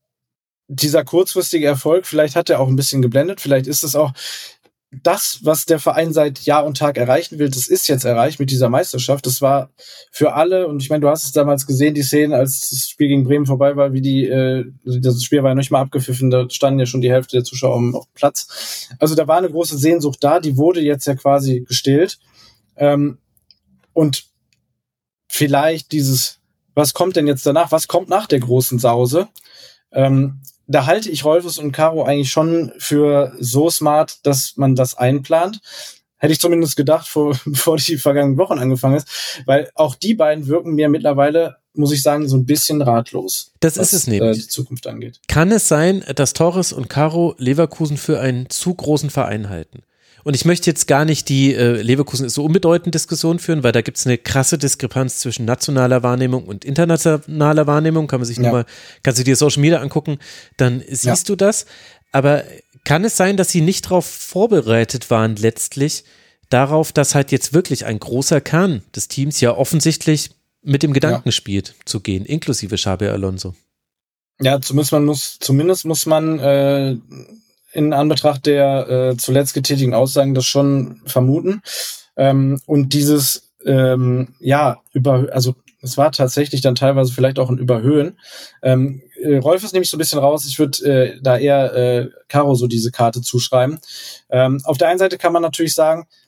dieser kurzfristige Erfolg, vielleicht hat er auch ein bisschen geblendet, vielleicht ist es auch das, was der Verein seit Jahr und Tag erreichen will, das ist jetzt erreicht mit dieser Meisterschaft. Das war für alle, und ich meine, du hast es damals gesehen, die Szenen, als das Spiel gegen Bremen vorbei war, wie die, äh, das Spiel war ja nicht mal abgepfiffen, da standen ja schon die Hälfte der Zuschauer auf dem Platz. Also da war eine große Sehnsucht da, die wurde jetzt ja quasi gestillt. Ähm, und vielleicht dieses, was kommt denn jetzt danach? Was kommt nach der großen Sause? Ähm, da halte ich Rolfes und Caro eigentlich schon für so smart, dass man das einplant. Hätte ich zumindest gedacht, vor, bevor die vergangenen Wochen angefangen ist. Weil auch die beiden wirken mir mittlerweile, muss ich sagen, so ein bisschen ratlos. Das ist es nämlich. Äh, die Zukunft angeht. Kann es sein, dass Torres und Caro Leverkusen für einen zu großen Verein halten? Und ich möchte jetzt gar nicht die äh, Leverkusen ist so unbedeutend Diskussion führen, weil da gibt es eine krasse Diskrepanz zwischen nationaler Wahrnehmung und internationaler Wahrnehmung. Kann man sich ja. nochmal, kannst du dir Social Media angucken, dann siehst ja. du das. Aber kann es sein, dass sie nicht darauf vorbereitet waren, letztlich darauf, dass halt jetzt wirklich ein großer Kern des Teams ja offensichtlich mit dem Gedanken ja. spielt, zu gehen, inklusive Xabi Alonso? Ja, zumindest man muss, zumindest muss man äh, in Anbetracht der äh, zuletzt getätigten Aussagen das schon vermuten. Ähm, und dieses, ähm, ja, über, also es war tatsächlich dann teilweise vielleicht auch ein Überhöhen. Ähm, äh, Rolf ist nämlich so ein bisschen raus, ich würde äh, da eher äh, Caro so diese Karte zuschreiben. Ähm, auf der einen Seite kann man natürlich sagen,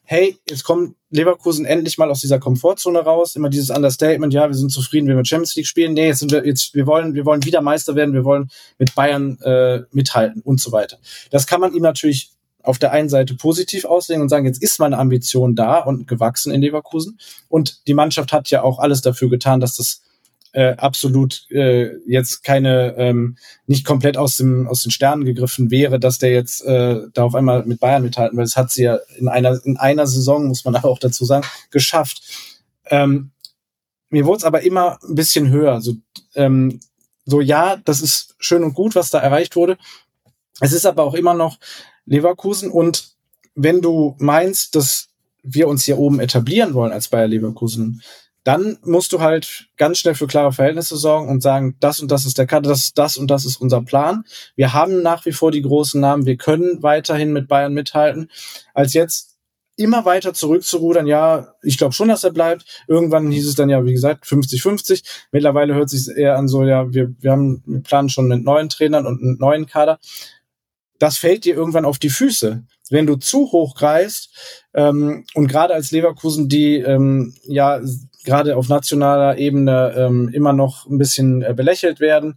hey, jetzt kommt Leverkusen endlich mal aus dieser Komfortzone raus, immer dieses Understatement, ja, wir sind zufrieden, wenn wir Champions League spielen, nee, jetzt sind wir, jetzt, wir wollen, wir wollen wieder Meister werden, wir wollen mit Bayern äh, mithalten und so weiter. Das kann man ihm natürlich auf der einen Seite positiv auslegen und sagen, jetzt ist meine Ambition da und gewachsen in Leverkusen und die Mannschaft hat ja auch alles dafür getan, dass das äh, absolut äh, jetzt keine, ähm, nicht komplett aus dem aus den Sternen gegriffen wäre, dass der jetzt äh, da auf einmal mit Bayern mithalten, weil das hat sie ja in einer in einer Saison, muss man aber auch dazu sagen, geschafft. Ähm, mir wurde es aber immer ein bisschen höher. So, ähm, so ja, das ist schön und gut, was da erreicht wurde. Es ist aber auch immer noch Leverkusen und wenn du meinst, dass wir uns hier oben etablieren wollen als Bayer Leverkusen, dann musst du halt ganz schnell für klare Verhältnisse sorgen und sagen, das und das ist der Kader, das, das und das ist unser Plan. Wir haben nach wie vor die großen Namen, wir können weiterhin mit Bayern mithalten, als jetzt immer weiter zurückzurudern. Ja, ich glaube schon, dass er bleibt. Irgendwann hieß es dann ja, wie gesagt, fünfzig fünfzig. Mittlerweile hört sich eher an so, ja, wir, wir haben, wir planen schon mit neuen Trainern und einem neuen Kader. Das fällt dir irgendwann auf die Füße. Wenn du zu hoch greifst, ähm, und gerade als Leverkusen, die ähm, ja gerade auf nationaler Ebene ähm, immer noch ein bisschen äh, belächelt werden,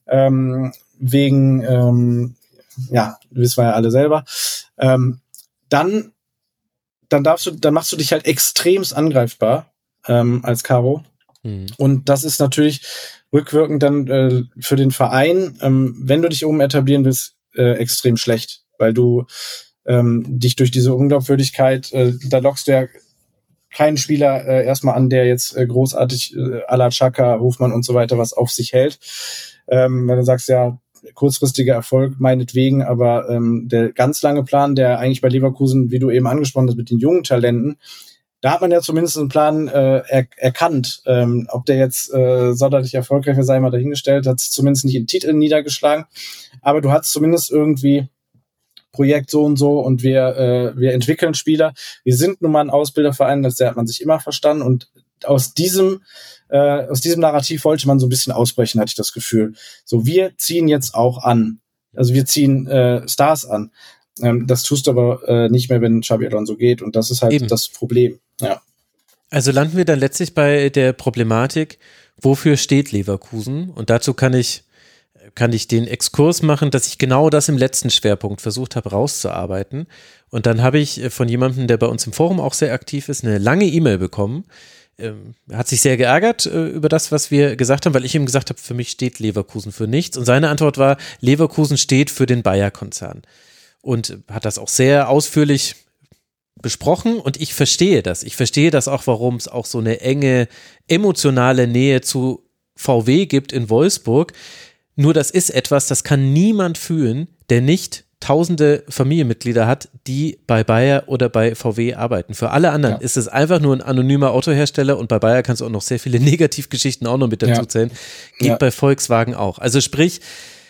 ähm, wegen, ähm, ja, wissen wir ja alle selber, ähm, dann, dann darfst du, dann machst du dich halt extremst angreifbar ähm, als Karo. Mhm. Und das ist natürlich rückwirkend dann äh, für den Verein, ähm, wenn du dich oben etablieren willst, äh, extrem schlecht, weil du ähm, dich durch diese Unglaubwürdigkeit, äh, da lockst du ja keinen Spieler äh, erstmal an, der jetzt äh, großartig äh, à la Xhaka, Hofmann und so weiter was auf sich hält. Ähm, weil du sagst, ja, kurzfristiger Erfolg meinetwegen, aber ähm, der ganz lange Plan, der eigentlich bei Leverkusen, wie du eben angesprochen hast, mit den jungen Talenten, da hat man ja zumindest einen Plan äh, er- erkannt. Ähm, ob der jetzt äh, sonderlich erfolgreicher sei, mal dahingestellt, hat sich zumindest nicht in Titel niedergeschlagen. Aber du hast zumindest irgendwie Projekt so und so und wir äh, wir entwickeln Spieler. Wir sind nun mal ein Ausbilderverein, das hat man sich immer verstanden und aus diesem äh, aus diesem Narrativ wollte man so ein bisschen ausbrechen, hatte ich das Gefühl. So, wir ziehen jetzt auch an. Also wir ziehen äh, Stars an. Ähm, das tust du aber äh, nicht mehr, wenn Xabi Alonso geht und das ist halt Eben. das Problem. Ja. Also landen wir dann letztlich bei der Problematik, wofür steht Leverkusen? Und dazu kann ich kann ich den Exkurs machen, dass ich genau das im letzten Schwerpunkt versucht habe rauszuarbeiten. Und dann habe ich von jemandem, der bei uns im Forum auch sehr aktiv ist, eine lange E-Mail bekommen. Ähm, hat sich sehr geärgert äh, über das, was wir gesagt haben, weil ich ihm gesagt habe, für mich steht Leverkusen für nichts. Und seine Antwort war, Leverkusen steht für den Bayer-Konzern. Und hat das auch sehr ausführlich besprochen und ich verstehe das. Ich verstehe das auch, warum es auch so eine enge emotionale Nähe zu V W gibt in Wolfsburg. Nur das ist etwas, das kann niemand fühlen, der nicht tausende Familienmitglieder hat, die bei Bayer oder bei V W arbeiten. Für alle anderen ja. ist es einfach nur ein anonymer Autohersteller und bei Bayer kannst du auch noch sehr viele Negativgeschichten auch noch mit dazu ja. zählen. Geht ja. bei Volkswagen auch. Also sprich,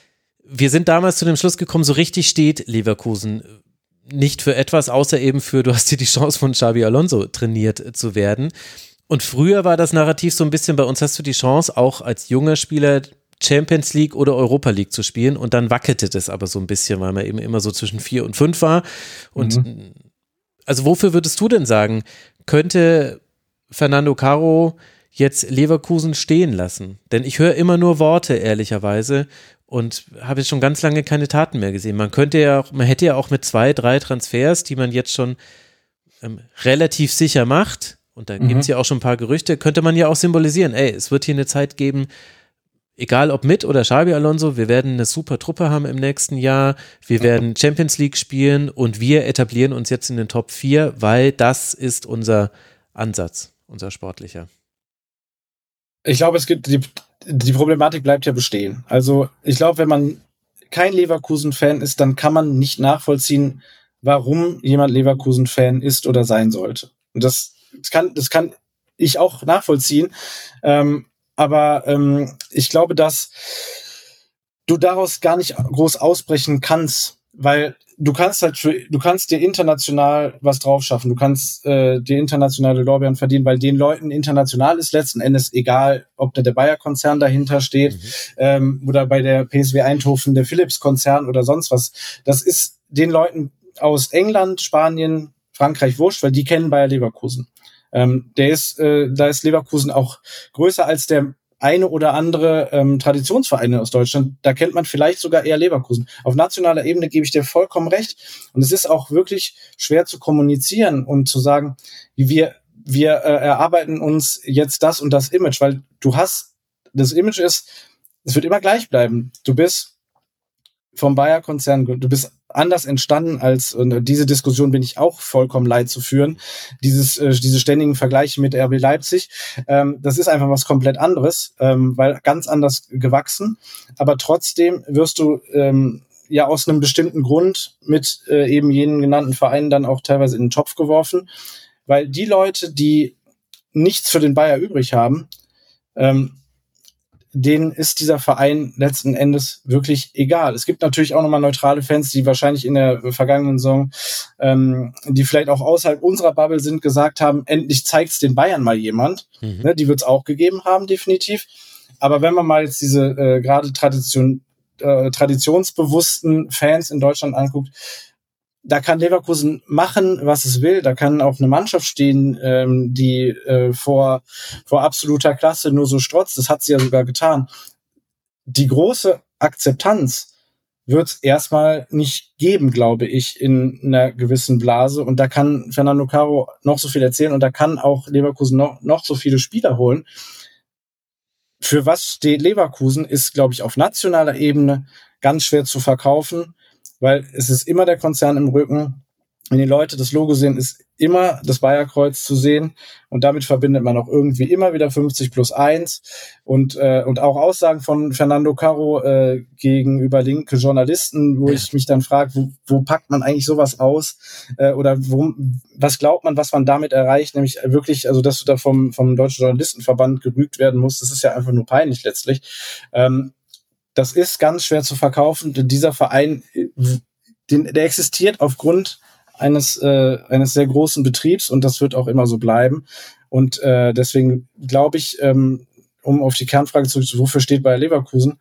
wir sind damals zu dem Schluss gekommen, so richtig steht Leverkusen nicht für etwas, außer eben für, du hast dir die Chance von Xabi Alonso trainiert zu werden. Und früher war das Narrativ so ein bisschen, bei uns hast du die Chance, auch als junger Spieler Champions League oder Europa League zu spielen und dann wackelte das aber so ein bisschen, weil man eben immer so zwischen vier und fünf war. Und mhm. also wofür würdest du denn sagen, könnte Fernando Caro jetzt Leverkusen stehen lassen? Denn ich höre immer nur Worte, ehrlicherweise, und habe jetzt schon ganz lange keine Taten mehr gesehen. Man könnte ja auch, man hätte ja auch mit zwei, drei Transfers, die man jetzt schon ähm, relativ sicher macht, und da mhm. gibt es ja auch schon ein paar Gerüchte, könnte man ja auch symbolisieren, ey, es wird hier eine Zeit geben, egal ob mit oder Xabi Alonso, wir werden eine super Truppe haben im nächsten Jahr, wir werden Champions League spielen und wir etablieren uns jetzt in den Top vier, weil das ist unser Ansatz, unser sportlicher. Ich glaube, es gibt die, die Problematik bleibt ja bestehen. Also ich glaube, wenn man kein Leverkusen-Fan ist, dann kann man nicht nachvollziehen, warum jemand Leverkusen-Fan ist oder sein sollte. Und das, das kann, das kann ich auch nachvollziehen. Ähm, Aber ähm, ich glaube, dass du daraus gar nicht groß ausbrechen kannst, weil du kannst halt für, du kannst dir international was drauf schaffen, du kannst äh, dir internationale Lorbeeren verdienen, weil den Leuten international ist letzten Endes egal, ob da der Bayer-Konzern dahinter steht mhm. ähm, oder bei der P S V Eindhoven der Philips-Konzern oder sonst was. Das ist den Leuten aus England, Spanien, Frankreich wurscht, weil die kennen Bayer Leverkusen. Ähm, der ist, äh, da ist Leverkusen auch größer als der eine oder andere ähm, Traditionsvereine aus Deutschland. Da kennt man vielleicht sogar eher Leverkusen. Auf nationaler Ebene gebe ich dir vollkommen recht. Und es ist auch wirklich schwer zu kommunizieren und zu sagen, wir, wir äh, erarbeiten uns jetzt das und das Image, weil du hast, das Image ist, es wird immer gleich bleiben. Du bist vom Bayer-Konzern, du bist anders entstanden als, und diese Diskussion bin ich auch vollkommen leid zu führen, dieses, äh, diese ständigen Vergleiche mit R B Leipzig, ähm, das ist einfach was komplett anderes, ähm, weil ganz anders gewachsen, aber trotzdem wirst du ähm, ja aus einem bestimmten Grund mit äh, eben jenen genannten Vereinen dann auch teilweise in den Topf geworfen, weil die Leute, die nichts für den Bayer übrig haben, ähm, denen ist dieser Verein letzten Endes wirklich egal. Es gibt natürlich auch nochmal neutrale Fans, die wahrscheinlich in der vergangenen Saison, ähm, die vielleicht auch außerhalb unserer Bubble sind, gesagt haben, endlich zeigt's den Bayern mal jemand. Mhm. Ne, die wird's auch gegeben haben, definitiv. Aber wenn man mal jetzt diese äh, gerade Tradition, äh, traditionsbewussten Fans in Deutschland anguckt, da kann Leverkusen machen, was es will. Da kann auch eine Mannschaft stehen, ähm, die äh, vor vor absoluter Klasse nur so strotzt. Das hat sie ja sogar getan. Die große Akzeptanz wird es erstmal nicht geben, glaube ich, in einer gewissen Blase. Und da kann Fernando Caro noch so viel erzählen und da kann auch Leverkusen noch, noch so viele Spieler holen. Für was steht Leverkusen, ist, glaube ich, auf nationaler Ebene ganz schwer zu verkaufen. Weil es ist immer der Konzern im Rücken. Wenn die Leute das Logo sehen, ist immer das Bayer-Kreuz zu sehen. Und damit verbindet man auch irgendwie immer wieder fünfzig plus eins. Und, äh, und auch Aussagen von Fernando Caro äh, gegenüber linke Journalisten, wo ich mich dann frage, wo, wo packt man eigentlich sowas aus? Äh, oder wo, was glaubt man, was man damit erreicht? Nämlich wirklich, also dass du da vom, vom Deutschen Journalistenverband gerügt werden musst, das ist ja einfach nur peinlich letztlich. Ähm, Das ist ganz schwer zu verkaufen. Dieser Verein, den, der existiert aufgrund eines äh, eines sehr großen Betriebs und das wird auch immer so bleiben. Und äh, deswegen glaube ich, ähm, um auf die Kernfrage zurückzukommen, wofür steht Bayer Leverkusen,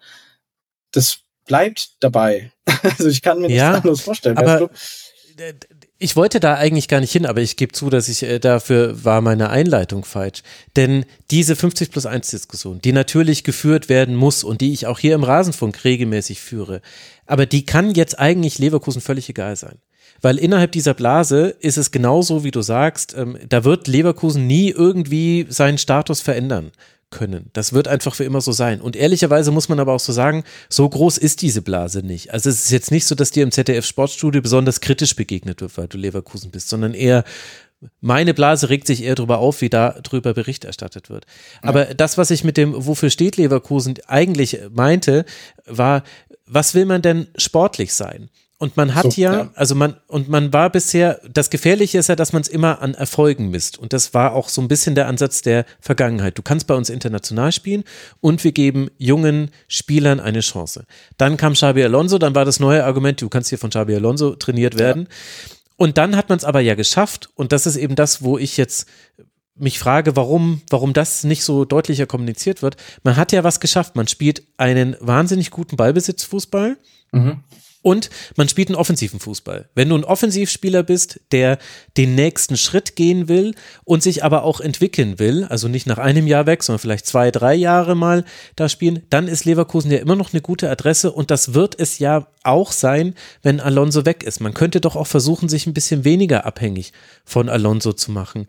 das bleibt dabei. Also ich kann mir nichts ja, anderes vorstellen. Aber weißt du? Ich wollte da eigentlich gar nicht hin, aber ich gebe zu, dass ich äh, dafür war meine Einleitung falsch. Denn diese fünfzig plus eins Diskussion, die natürlich geführt werden muss und die ich auch hier im Rasenfunk regelmäßig führe, aber die kann jetzt eigentlich Leverkusen völlig egal sein. Weil innerhalb dieser Blase ist es genauso, wie du sagst, ähm, da wird Leverkusen nie irgendwie seinen Status verändern können. Das wird einfach für immer so sein. Und ehrlicherweise muss man aber auch so sagen, so groß ist diese Blase nicht. Also es ist jetzt nicht so, dass dir im Z D F Sportstudio besonders kritisch begegnet wird, weil du Leverkusen bist, sondern eher meine Blase regt sich eher darüber auf, wie da drüber Bericht erstattet wird. Aber ja. Das, was ich mit dem Wofür steht Leverkusen eigentlich meinte, war, was will man denn sportlich sein? Und man hat so, ja, ja, also man, und man war bisher, das Gefährliche ist ja, dass man es immer an Erfolgen misst. Und das war auch so ein bisschen der Ansatz der Vergangenheit. Du kannst bei uns international spielen und wir geben jungen Spielern eine Chance. Dann kam Xabi Alonso, dann war das neue Argument, du kannst hier von Xabi Alonso trainiert werden. Ja. Und dann hat man es aber ja geschafft. Und das ist eben das, wo ich jetzt mich frage, warum, warum das nicht so deutlicher kommuniziert wird. Man hat ja was geschafft. Man spielt einen wahnsinnig guten Ballbesitzfußball. Mhm. Und man spielt einen offensiven Fußball. Wenn du ein Offensivspieler bist, der den nächsten Schritt gehen will und sich aber auch entwickeln will, also nicht nach einem Jahr weg, sondern vielleicht zwei, drei Jahre mal da spielen, dann ist Leverkusen ja immer noch eine gute Adresse und das wird es ja auch sein, wenn Alonso weg ist. Man könnte doch auch versuchen, sich ein bisschen weniger abhängig von Alonso zu machen.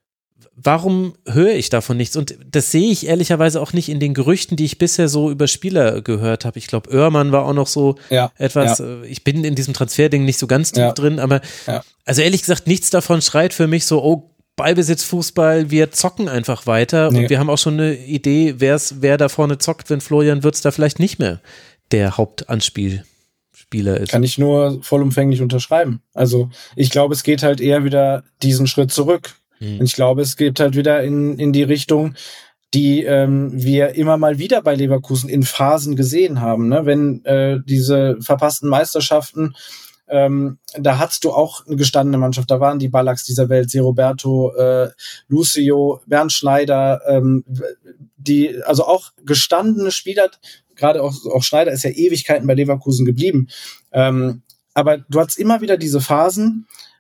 Warum höre ich davon nichts? Und das sehe ich ehrlicherweise auch nicht in den Gerüchten, die ich bisher so über Spieler gehört habe. Ich glaube, Oehrmann war auch noch so ja, etwas, ja. Ich bin in diesem Transferding nicht so ganz tief ja. drin, aber ja. also ehrlich gesagt, nichts davon schreit für mich so, oh, Ballbesitz, Fußball, wir zocken einfach weiter nee. Und wir haben auch schon eine Idee, wer's, wer da vorne zockt, wenn Florian Wirtz da vielleicht nicht mehr der Hauptanspielspieler ist. Kann ich nur vollumfänglich unterschreiben. Also ich glaube, es geht halt eher wieder diesen Schritt zurück. Und ich glaube, es geht halt wieder in, in die Richtung, die ähm, wir immer mal wieder bei Leverkusen in Phasen gesehen haben. Ne? Wenn äh, diese verpassten Meisterschaften, ähm, da hattest du auch eine gestandene Mannschaft. Da waren die Ballacks dieser Welt, Se Roberto, äh, Lucio, Bernd Schneider, ähm, die, also auch gestandene Spieler, gerade auch, auch Schneider ist ja Ewigkeiten bei Leverkusen geblieben. Ähm, aber du hattest immer wieder diese Phasen,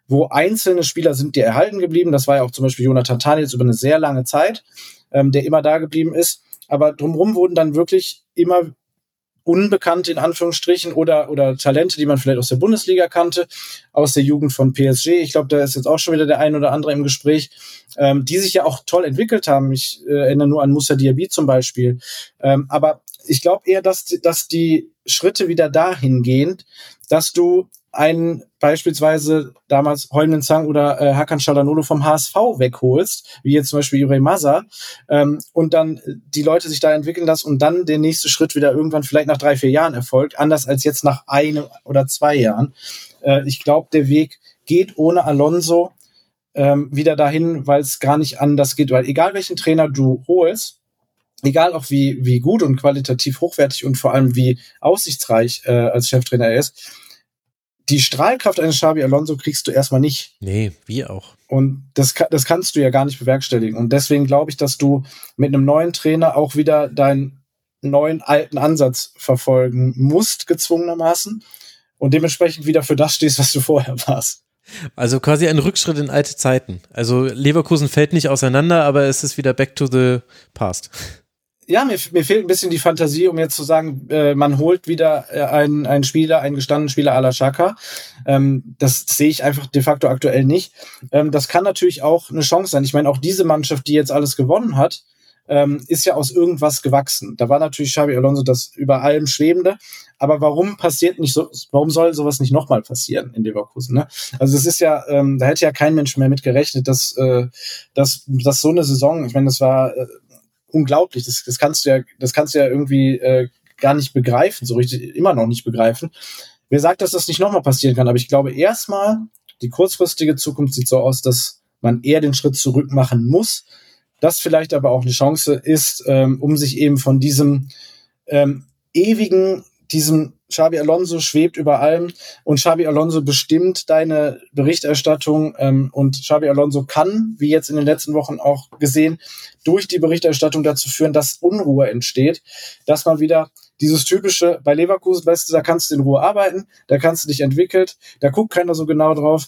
wo einzelne Spieler sind dir erhalten geblieben. Das war ja auch zum Beispiel Jonathan Tah jetzt über eine sehr lange Zeit, ähm, der immer da geblieben ist. Aber drumherum wurden dann wirklich immer Unbekannte in Anführungsstrichen oder oder Talente, die man vielleicht aus der Bundesliga kannte, aus der Jugend von P S G. Ich glaube, da ist jetzt auch schon wieder der ein oder andere im Gespräch, ähm, die sich ja auch toll entwickelt haben. Ich äh, erinnere nur an Moussa Diaby zum Beispiel. Ähm, aber ich glaube eher, dass, dass die Schritte wieder dahin gehen, dass du einen beispielsweise damals Heung-min Son oder äh, Hakan Çalhanoğlu vom H S V wegholst, wie jetzt zum Beispiel Jure Massa, ähm, und dann die Leute sich da entwickeln lassen und dann der nächste Schritt wieder irgendwann vielleicht nach drei, vier Jahren erfolgt, anders als jetzt nach einem oder zwei Jahren. Äh, ich glaube, der Weg geht ohne Alonso ähm, wieder dahin, weil es gar nicht anders geht, weil egal welchen Trainer du holst, egal auch wie wie gut und qualitativ hochwertig und vor allem wie aussichtsreich äh, als Cheftrainer er ist, die Strahlkraft eines Xabi Alonso kriegst du erstmal nicht. Nee, wie auch. Und das, das kannst du ja gar nicht bewerkstelligen. Und deswegen glaube ich, dass du mit einem neuen Trainer auch wieder deinen neuen, alten Ansatz verfolgen musst, gezwungenermaßen. Und dementsprechend wieder für das stehst, was du vorher warst. Also quasi ein Rückschritt in alte Zeiten. Also Leverkusen fällt nicht auseinander, aber es ist wieder back to the past. Ja, mir, mir fehlt ein bisschen die Fantasie, um jetzt zu sagen, äh, man holt wieder äh, einen, einen Spieler, einen gestandenen Spieler à la Xhaka. Ähm, das sehe ich einfach de facto aktuell nicht. Ähm, das kann natürlich auch eine Chance sein. Ich meine, auch diese Mannschaft, die jetzt alles gewonnen hat, ähm, ist ja aus irgendwas gewachsen. Da war natürlich Xabi Alonso das über allem Schwebende. Aber warum passiert nicht so, warum soll sowas nicht nochmal passieren in Leverkusen? Ne? Also es ist ja, ähm, da hätte ja kein Mensch mehr mit gerechnet, dass, äh, dass, dass so eine Saison, ich meine, das war äh, unglaublich, das, das kannst du ja, das kannst du ja irgendwie äh, gar nicht begreifen, so richtig, immer noch nicht begreifen. Wer sagt, dass das nicht nochmal passieren kann? Aber ich glaube, erstmal, die kurzfristige Zukunft sieht so aus, dass man eher den Schritt zurück machen muss. Das vielleicht aber auch eine Chance ist, ähm, um sich eben von diesem ähm, ewigen, diesem Xabi Alonso schwebt über allem und Xabi Alonso bestimmt deine Berichterstattung ähm, und Xabi Alonso kann, wie jetzt in den letzten Wochen auch gesehen, durch die Berichterstattung dazu führen, dass Unruhe entsteht, dass man wieder dieses typische, bei Leverkusen, weißt du, da kannst du in Ruhe arbeiten, da kannst du dich entwickeln, da guckt keiner so genau drauf,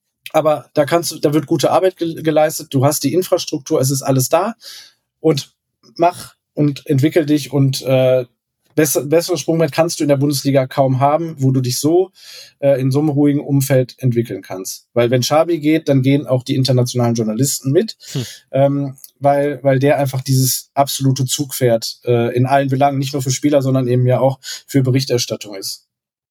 aber da kannst du, da wird gute Arbeit ge- geleistet, du hast die Infrastruktur, es ist alles da und mach und entwickel dich und äh, Besser, besseres Sprungbrett kannst du in der Bundesliga kaum haben, wo du dich so äh, in so einem ruhigen Umfeld entwickeln kannst. Weil wenn Xabi geht, dann gehen auch die internationalen Journalisten mit, hm. ähm, weil weil der einfach dieses absolute Zugpferd äh, in allen Belangen, nicht nur für Spieler, sondern eben ja auch für Berichterstattung ist.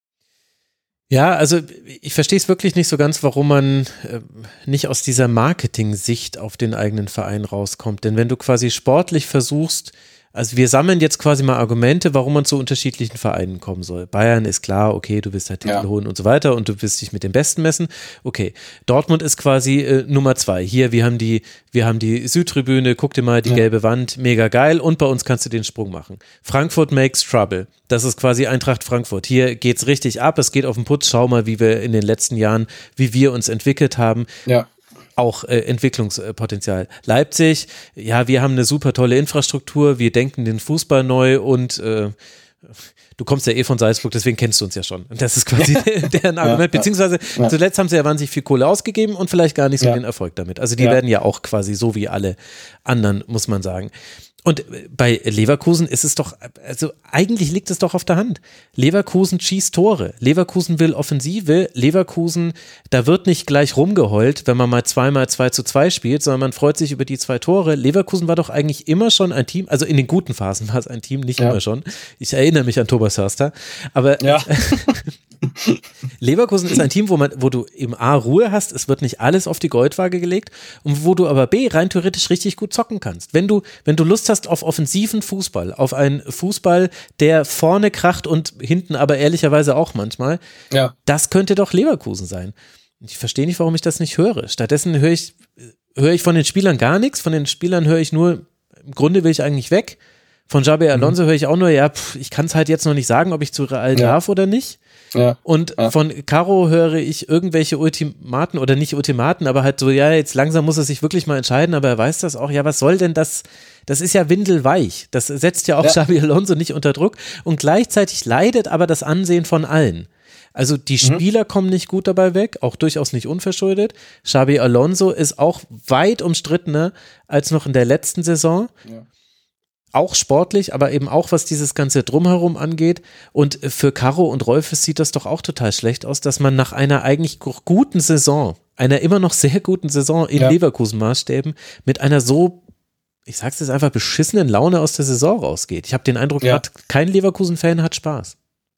Ja, also ich verstehe es wirklich nicht so ganz, warum man äh, nicht aus dieser Marketing-Sicht auf den eigenen Verein rauskommt. Denn wenn du quasi sportlich versuchst, also wir sammeln jetzt quasi mal Argumente, warum man zu unterschiedlichen Vereinen kommen soll. Bayern ist klar, okay, du willst halt Titel ja. holen und so weiter und du willst dich mit dem Besten messen. Okay, Dortmund ist quasi äh, Nummer zwei. Hier, wir haben die, wir haben die Südtribüne, guck dir mal die ja. gelbe Wand, mega geil und bei uns kannst du den Sprung machen. Frankfurt makes trouble. Das ist quasi Eintracht Frankfurt. Hier geht's richtig ab, es geht auf den Putz. Schau mal, wie wir in den letzten Jahren, wie wir uns entwickelt haben. Ja. Auch äh, Entwicklungspotenzial. Leipzig, ja, wir haben eine super tolle Infrastruktur, wir denken den Fußball neu und äh, du kommst ja eh von Salzburg, deswegen kennst du uns ja schon. Das ist quasi ja. deren Argument, ja, beziehungsweise ja. zuletzt haben sie ja wahnsinnig viel Kohle ausgegeben und vielleicht gar nicht so ja. den Erfolg damit. Also die ja. werden ja auch quasi so wie alle anderen, muss man sagen. Und bei Leverkusen ist es doch, also eigentlich liegt es doch auf der Hand. Leverkusen schießt Tore. Leverkusen will Offensive. Leverkusen, da wird nicht gleich rumgeheult, wenn man mal zweimal zwei zu zwei spielt, sondern man freut sich über die zwei Tore. Leverkusen war doch eigentlich immer schon ein Team, also in den guten Phasen war es ein Team, nicht ja. immer schon. Ich erinnere mich an Thomas Hörster. Aber ja. Leverkusen ist ein Team, wo man, wo du im A Ruhe hast, es wird nicht alles auf die Goldwaage gelegt und wo du aber B rein theoretisch richtig gut zocken kannst. Wenn du, wenn du Lust hast auf offensiven Fußball, auf einen Fußball, der vorne kracht und hinten aber ehrlicherweise auch manchmal, ja. das könnte doch Leverkusen sein. Ich verstehe nicht, warum ich das nicht höre. Stattdessen höre ich, höre ich von den Spielern gar nichts, von den Spielern höre ich nur, im Grunde will ich eigentlich weg. Von Xabi Alonso mhm. höre ich auch nur, ja, pff, ich kann es halt jetzt noch nicht sagen, ob ich zu Real ja. darf oder nicht. Ja. Und ja. von Caro höre ich irgendwelche Ultimaten oder nicht Ultimaten, aber halt so, ja, jetzt langsam muss er sich wirklich mal entscheiden, aber er weiß das auch, ja, was soll denn das? Das ist ja windelweich. Das setzt ja auch ja. Xabi Alonso nicht unter Druck und gleichzeitig leidet aber das Ansehen von allen. Also die Spieler mhm. kommen nicht gut dabei weg, auch durchaus nicht unverschuldet. Xabi Alonso ist auch weit umstrittener als noch in der letzten Saison. Ja. Auch sportlich, aber eben auch, was dieses ganze Drumherum angeht. Und für Caro und Rolfes sieht das doch auch total schlecht aus, dass man nach einer eigentlich guten Saison, einer immer noch sehr guten Saison in ja. Leverkusen-Maßstäben, mit einer so, ich sag's jetzt einfach, beschissenen Laune aus der Saison rausgeht. Ich habe den Eindruck, ja. grad kein Leverkusen-Fan hat Spaß.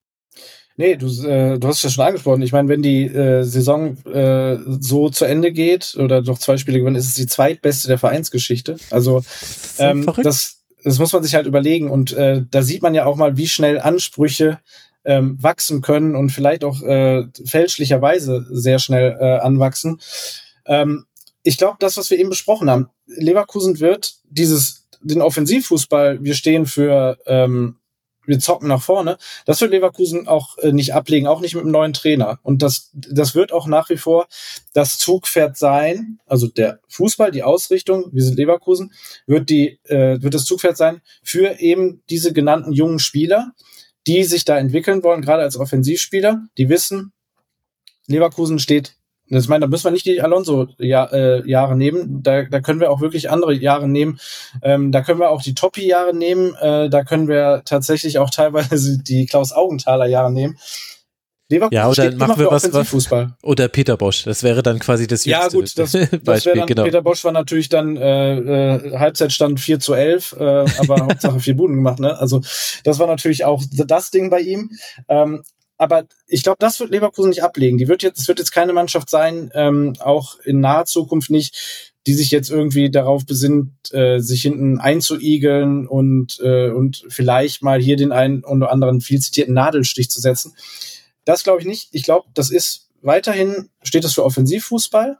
Nee, du, äh, du hast es ja schon angesprochen. Ich meine, wenn die äh, Saison äh, so zu Ende geht oder noch zwei Spiele gewinnen, ist es die zweitbeste der Vereinsgeschichte. Also ähm, das Das muss man sich halt überlegen und äh, da sieht man ja auch mal, wie schnell Ansprüche ähm, wachsen können und vielleicht auch äh, fälschlicherweise sehr schnell äh, anwachsen. Ähm, ich glaube, das, was wir eben besprochen haben, Leverkusen wird dieses, den Offensivfußball, wir stehen für, ähm, wir zocken nach vorne, das wird Leverkusen auch äh, nicht ablegen, auch nicht mit einem neuen Trainer. Und das, das wird auch nach wie vor das Zugpferd sein, also der Fußball, die Ausrichtung, wir sind Leverkusen, wird die, äh, wird das Zugpferd sein für eben diese genannten jungen Spieler, die sich da entwickeln wollen, gerade als Offensivspieler, die wissen, Leverkusen steht, das meine, da müssen wir nicht die Alonso-Jahre äh, nehmen, da, da können wir auch wirklich andere Jahre nehmen, ähm, da können wir auch die Toppi-Jahre nehmen, äh, da können wir tatsächlich auch teilweise die Klaus-Augenthaler-Jahre nehmen. Leverkusen ja, oder machen wir was, was oder Peter Bosch, das wäre dann quasi das jüngste. Ja gut, das, das wäre dann, genau. Peter Bosch war natürlich dann äh, äh, Halbzeitstand vier zu elf, äh, aber Hauptsache vier Buden gemacht, ne? Also das war natürlich auch das Ding bei ihm. Ähm, aber ich glaube, das wird Leverkusen nicht ablegen. Die wird jetzt, es wird jetzt keine Mannschaft sein, ähm, auch in naher Zukunft nicht, die sich jetzt irgendwie darauf besinnt, äh, sich hinten einzuigeln und äh, und vielleicht mal hier den einen oder anderen viel zitierten Nadelstich zu setzen. Das glaube ich nicht. Ich glaube, das ist weiterhin, steht das für Offensivfußball.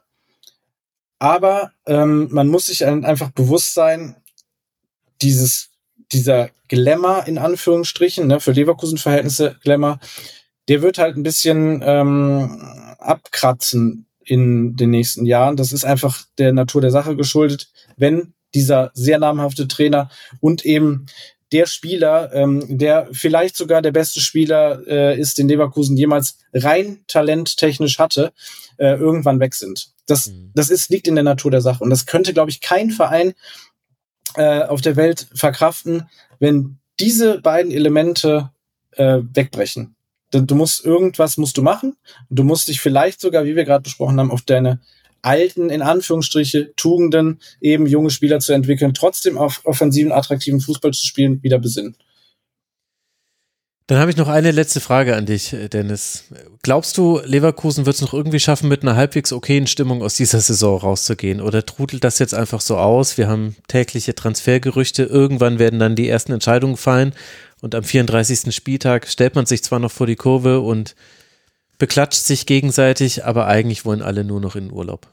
Aber ähm, man muss sich einfach bewusst sein, dieses, dieser Glamour in Anführungsstrichen, ne, für Leverkusen-Verhältnisse Glamour, der wird halt ein bisschen ähm, abkratzen in den nächsten Jahren. Das ist einfach der Natur der Sache geschuldet, wenn dieser sehr namhafte Trainer und eben der Spieler, ähm, der vielleicht sogar der beste Spieler äh, ist, den Leverkusen jemals rein talenttechnisch hatte, äh, irgendwann weg sind. Das, mhm. das ist, liegt in der Natur der Sache. Und das könnte, glaube ich, kein Verein äh, auf der Welt verkraften, wenn diese beiden Elemente äh, wegbrechen. Du musst irgendwas musst du machen. Du musst dich vielleicht sogar, wie wir gerade besprochen haben, auf deine alten, in Anführungsstriche, Tugenden, eben junge Spieler zu entwickeln, trotzdem auf offensiven, attraktiven Fußball zu spielen, wieder besinnen. Dann habe ich noch eine letzte Frage an dich, Dennis. Glaubst du, Leverkusen wird es noch irgendwie schaffen, mit einer halbwegs okayen Stimmung aus dieser Saison rauszugehen? Oder trudelt das jetzt einfach so aus? Wir haben tägliche Transfergerüchte, irgendwann werden dann die ersten Entscheidungen fallen und am vierunddreißigsten Spieltag stellt man sich zwar noch vor die Kurve und beklatscht sich gegenseitig, aber eigentlich wollen alle nur noch in den Urlaub.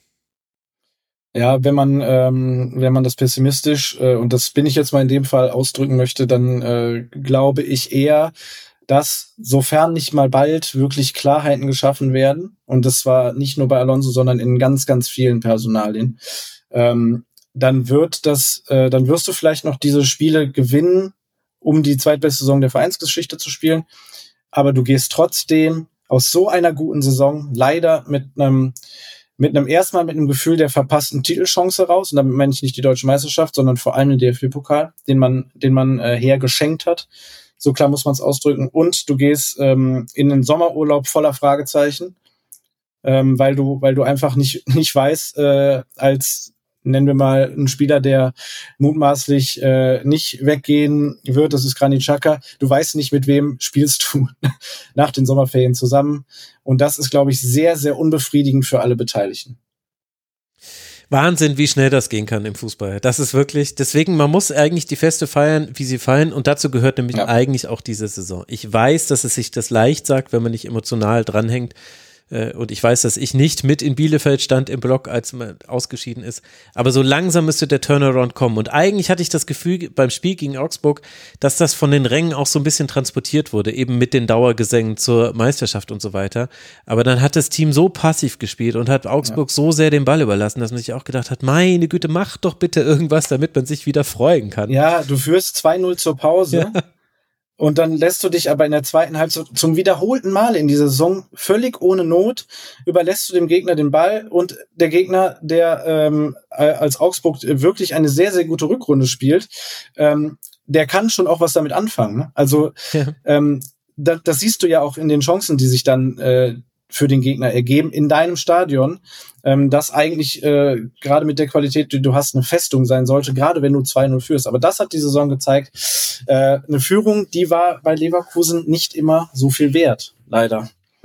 Ja, wenn man ähm, wenn man das pessimistisch, äh, und das bin ich jetzt mal in dem Fall ausdrücken möchte, dann äh, glaube ich eher, dass sofern nicht mal bald wirklich Klarheiten geschaffen werden, und das war nicht nur bei Alonso, sondern in ganz, ganz vielen Personalien, ähm, dann wird das, äh, dann wirst du vielleicht noch diese Spiele gewinnen, um die zweitbeste Saison der Vereinsgeschichte zu spielen, aber du gehst trotzdem aus so einer guten Saison leider mit einem mit einem erstmal mit einem Gefühl der verpassten Titelchance raus, und damit meine ich nicht die Deutsche Meisterschaft, sondern vor allem den D F B-Pokal, den man den man äh, hergeschenkt hat. So klar muss man es ausdrücken. Und du gehst ähm, in den Sommerurlaub voller Fragezeichen, ähm, weil du weil du einfach nicht nicht weißt, äh, als nennen wir mal einen Spieler, der mutmaßlich äh, nicht weggehen wird, das ist Granit Xhaka. Du weißt nicht, mit wem spielst du nach den Sommerferien zusammen. Und das ist, glaube ich, sehr, sehr unbefriedigend für alle Beteiligten. Wahnsinn, wie schnell das gehen kann im Fußball. Das ist wirklich, deswegen, man muss eigentlich die Feste feiern, wie sie fallen, und dazu gehört nämlich ja. eigentlich auch diese Saison. Ich weiß, dass es sich das leicht sagt, wenn man nicht emotional dranhängt. Und ich weiß, dass ich nicht mit in Bielefeld stand im Block, als man ausgeschieden ist. Aber so langsam müsste der Turnaround kommen. Und eigentlich hatte ich das Gefühl beim Spiel gegen Augsburg, dass das von den Rängen auch so ein bisschen transportiert wurde, eben mit den Dauergesängen zur Meisterschaft und so weiter. Aber dann hat das Team so passiv gespielt und hat Augsburg ja. so sehr den Ball überlassen, dass man sich auch gedacht hat, meine Güte, mach doch bitte irgendwas, damit man sich wieder freuen kann. Ja, du führst zwei null zur Pause. Ja. Und dann lässt du dich aber in der zweiten Halbzeit zum wiederholten Mal in dieser Saison völlig ohne Not, überlässt du dem Gegner den Ball und der Gegner, der ähm, als Augsburg wirklich eine sehr, sehr gute Rückrunde spielt, ähm, der kann schon auch was damit anfangen. Ne? Also ja. ähm, da, das siehst du ja auch in den Chancen, die sich dann äh, für den Gegner ergeben in deinem Stadion, ähm, das eigentlich äh, gerade mit der Qualität, die du hast, eine Festung sein sollte, gerade wenn du zwei null führst. Aber das hat die Saison gezeigt. Äh, eine Führung, die war bei Leverkusen nicht immer so viel wert, leider.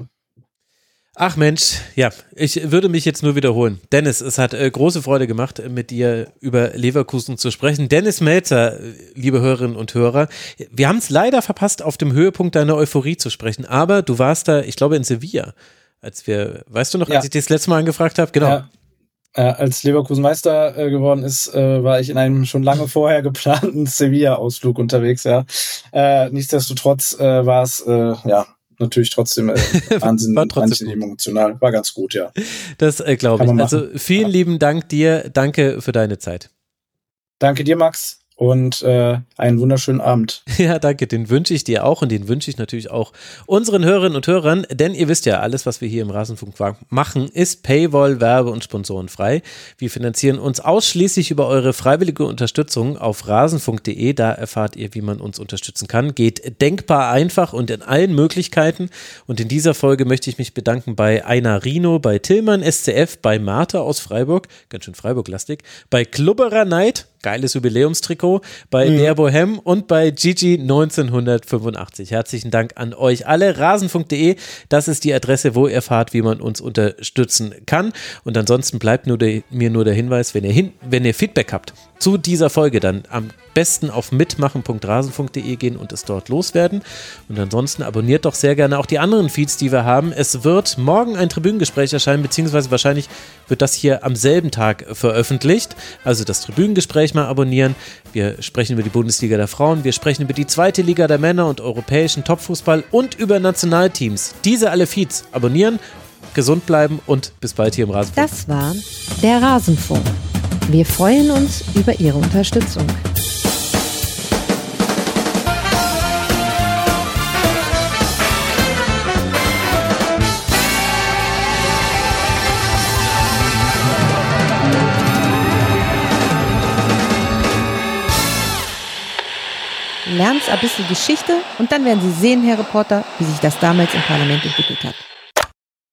Ach Mensch, ja, ich würde mich jetzt nur wiederholen. Dennis, es hat äh, große Freude gemacht, mit dir über Leverkusen zu sprechen. Dennis Melzer, liebe Hörerinnen und Hörer, wir haben es leider verpasst, auf dem Höhepunkt deiner Euphorie zu sprechen, aber du warst da, ich glaube, in Sevilla, als wir, weißt du noch, ja. als ich dich das letzte Mal angefragt habe? Genau. Ja. Äh, als Leverkusen Meister äh, geworden ist, äh, war ich in einem schon lange vorher geplanten Sevilla-Ausflug unterwegs, ja. Äh, nichtsdestotrotz äh, war es, äh, ja, natürlich trotzdem äh, Wahnsinn, war trotzdem Wahnsinn emotional. War ganz gut, ja. Das äh, glaube ich. Also vielen ja. lieben Dank dir. Danke für deine Zeit. Danke dir, Max. Und äh, einen wunderschönen Abend. Ja, danke, den wünsche ich dir auch und den wünsche ich natürlich auch unseren Hörerinnen und Hörern, denn ihr wisst ja, alles, was wir hier im Rasenfunk machen, ist Paywall, Werbe- und Sponsorenfrei. Wir finanzieren uns ausschließlich über eure freiwillige Unterstützung auf rasenfunk punkt de, da erfahrt ihr, wie man uns unterstützen kann. Geht denkbar einfach und in allen Möglichkeiten und in dieser Folge möchte ich mich bedanken bei Einar Rino, bei Tillmann S C F, bei Martha aus Freiburg, ganz schön Freiburg-lastig, bei Klubberer Neid, geiles Jubiläumstrikot, bei mhm. der Bohem und bei Gigi neunzehnhundertfünfundachtzig. Herzlichen Dank an euch alle. rasenfunk punkt de, das ist die Adresse, wo ihr erfahrt, wie man uns unterstützen kann. Und ansonsten bleibt nur der, mir nur der Hinweis, wenn ihr, hin, wenn ihr Feedback habt zu dieser Folge, dann am besten auf mitmachen punkt rasenfunk punkt de gehen und es dort loswerden. Und ansonsten abonniert doch sehr gerne auch die anderen Feeds, die wir haben. Es wird morgen ein Tribünengespräch erscheinen, beziehungsweise wahrscheinlich wird das hier am selben Tag veröffentlicht. Also das Tribünengespräch mal abonnieren. Wir sprechen über die Bundesliga der Frauen, wir sprechen über die zweite Liga der Männer und europäischen Topfußball und über Nationalteams. Diese alle Feeds abonnieren, gesund bleiben und bis bald hier im Rasenfunk. Das war der Rasenfunk. Wir freuen uns über Ihre Unterstützung. Lernen ein bisschen Geschichte und dann werden Sie sehen, Herr Reporter, wie sich das damals im Parlament entwickelt hat.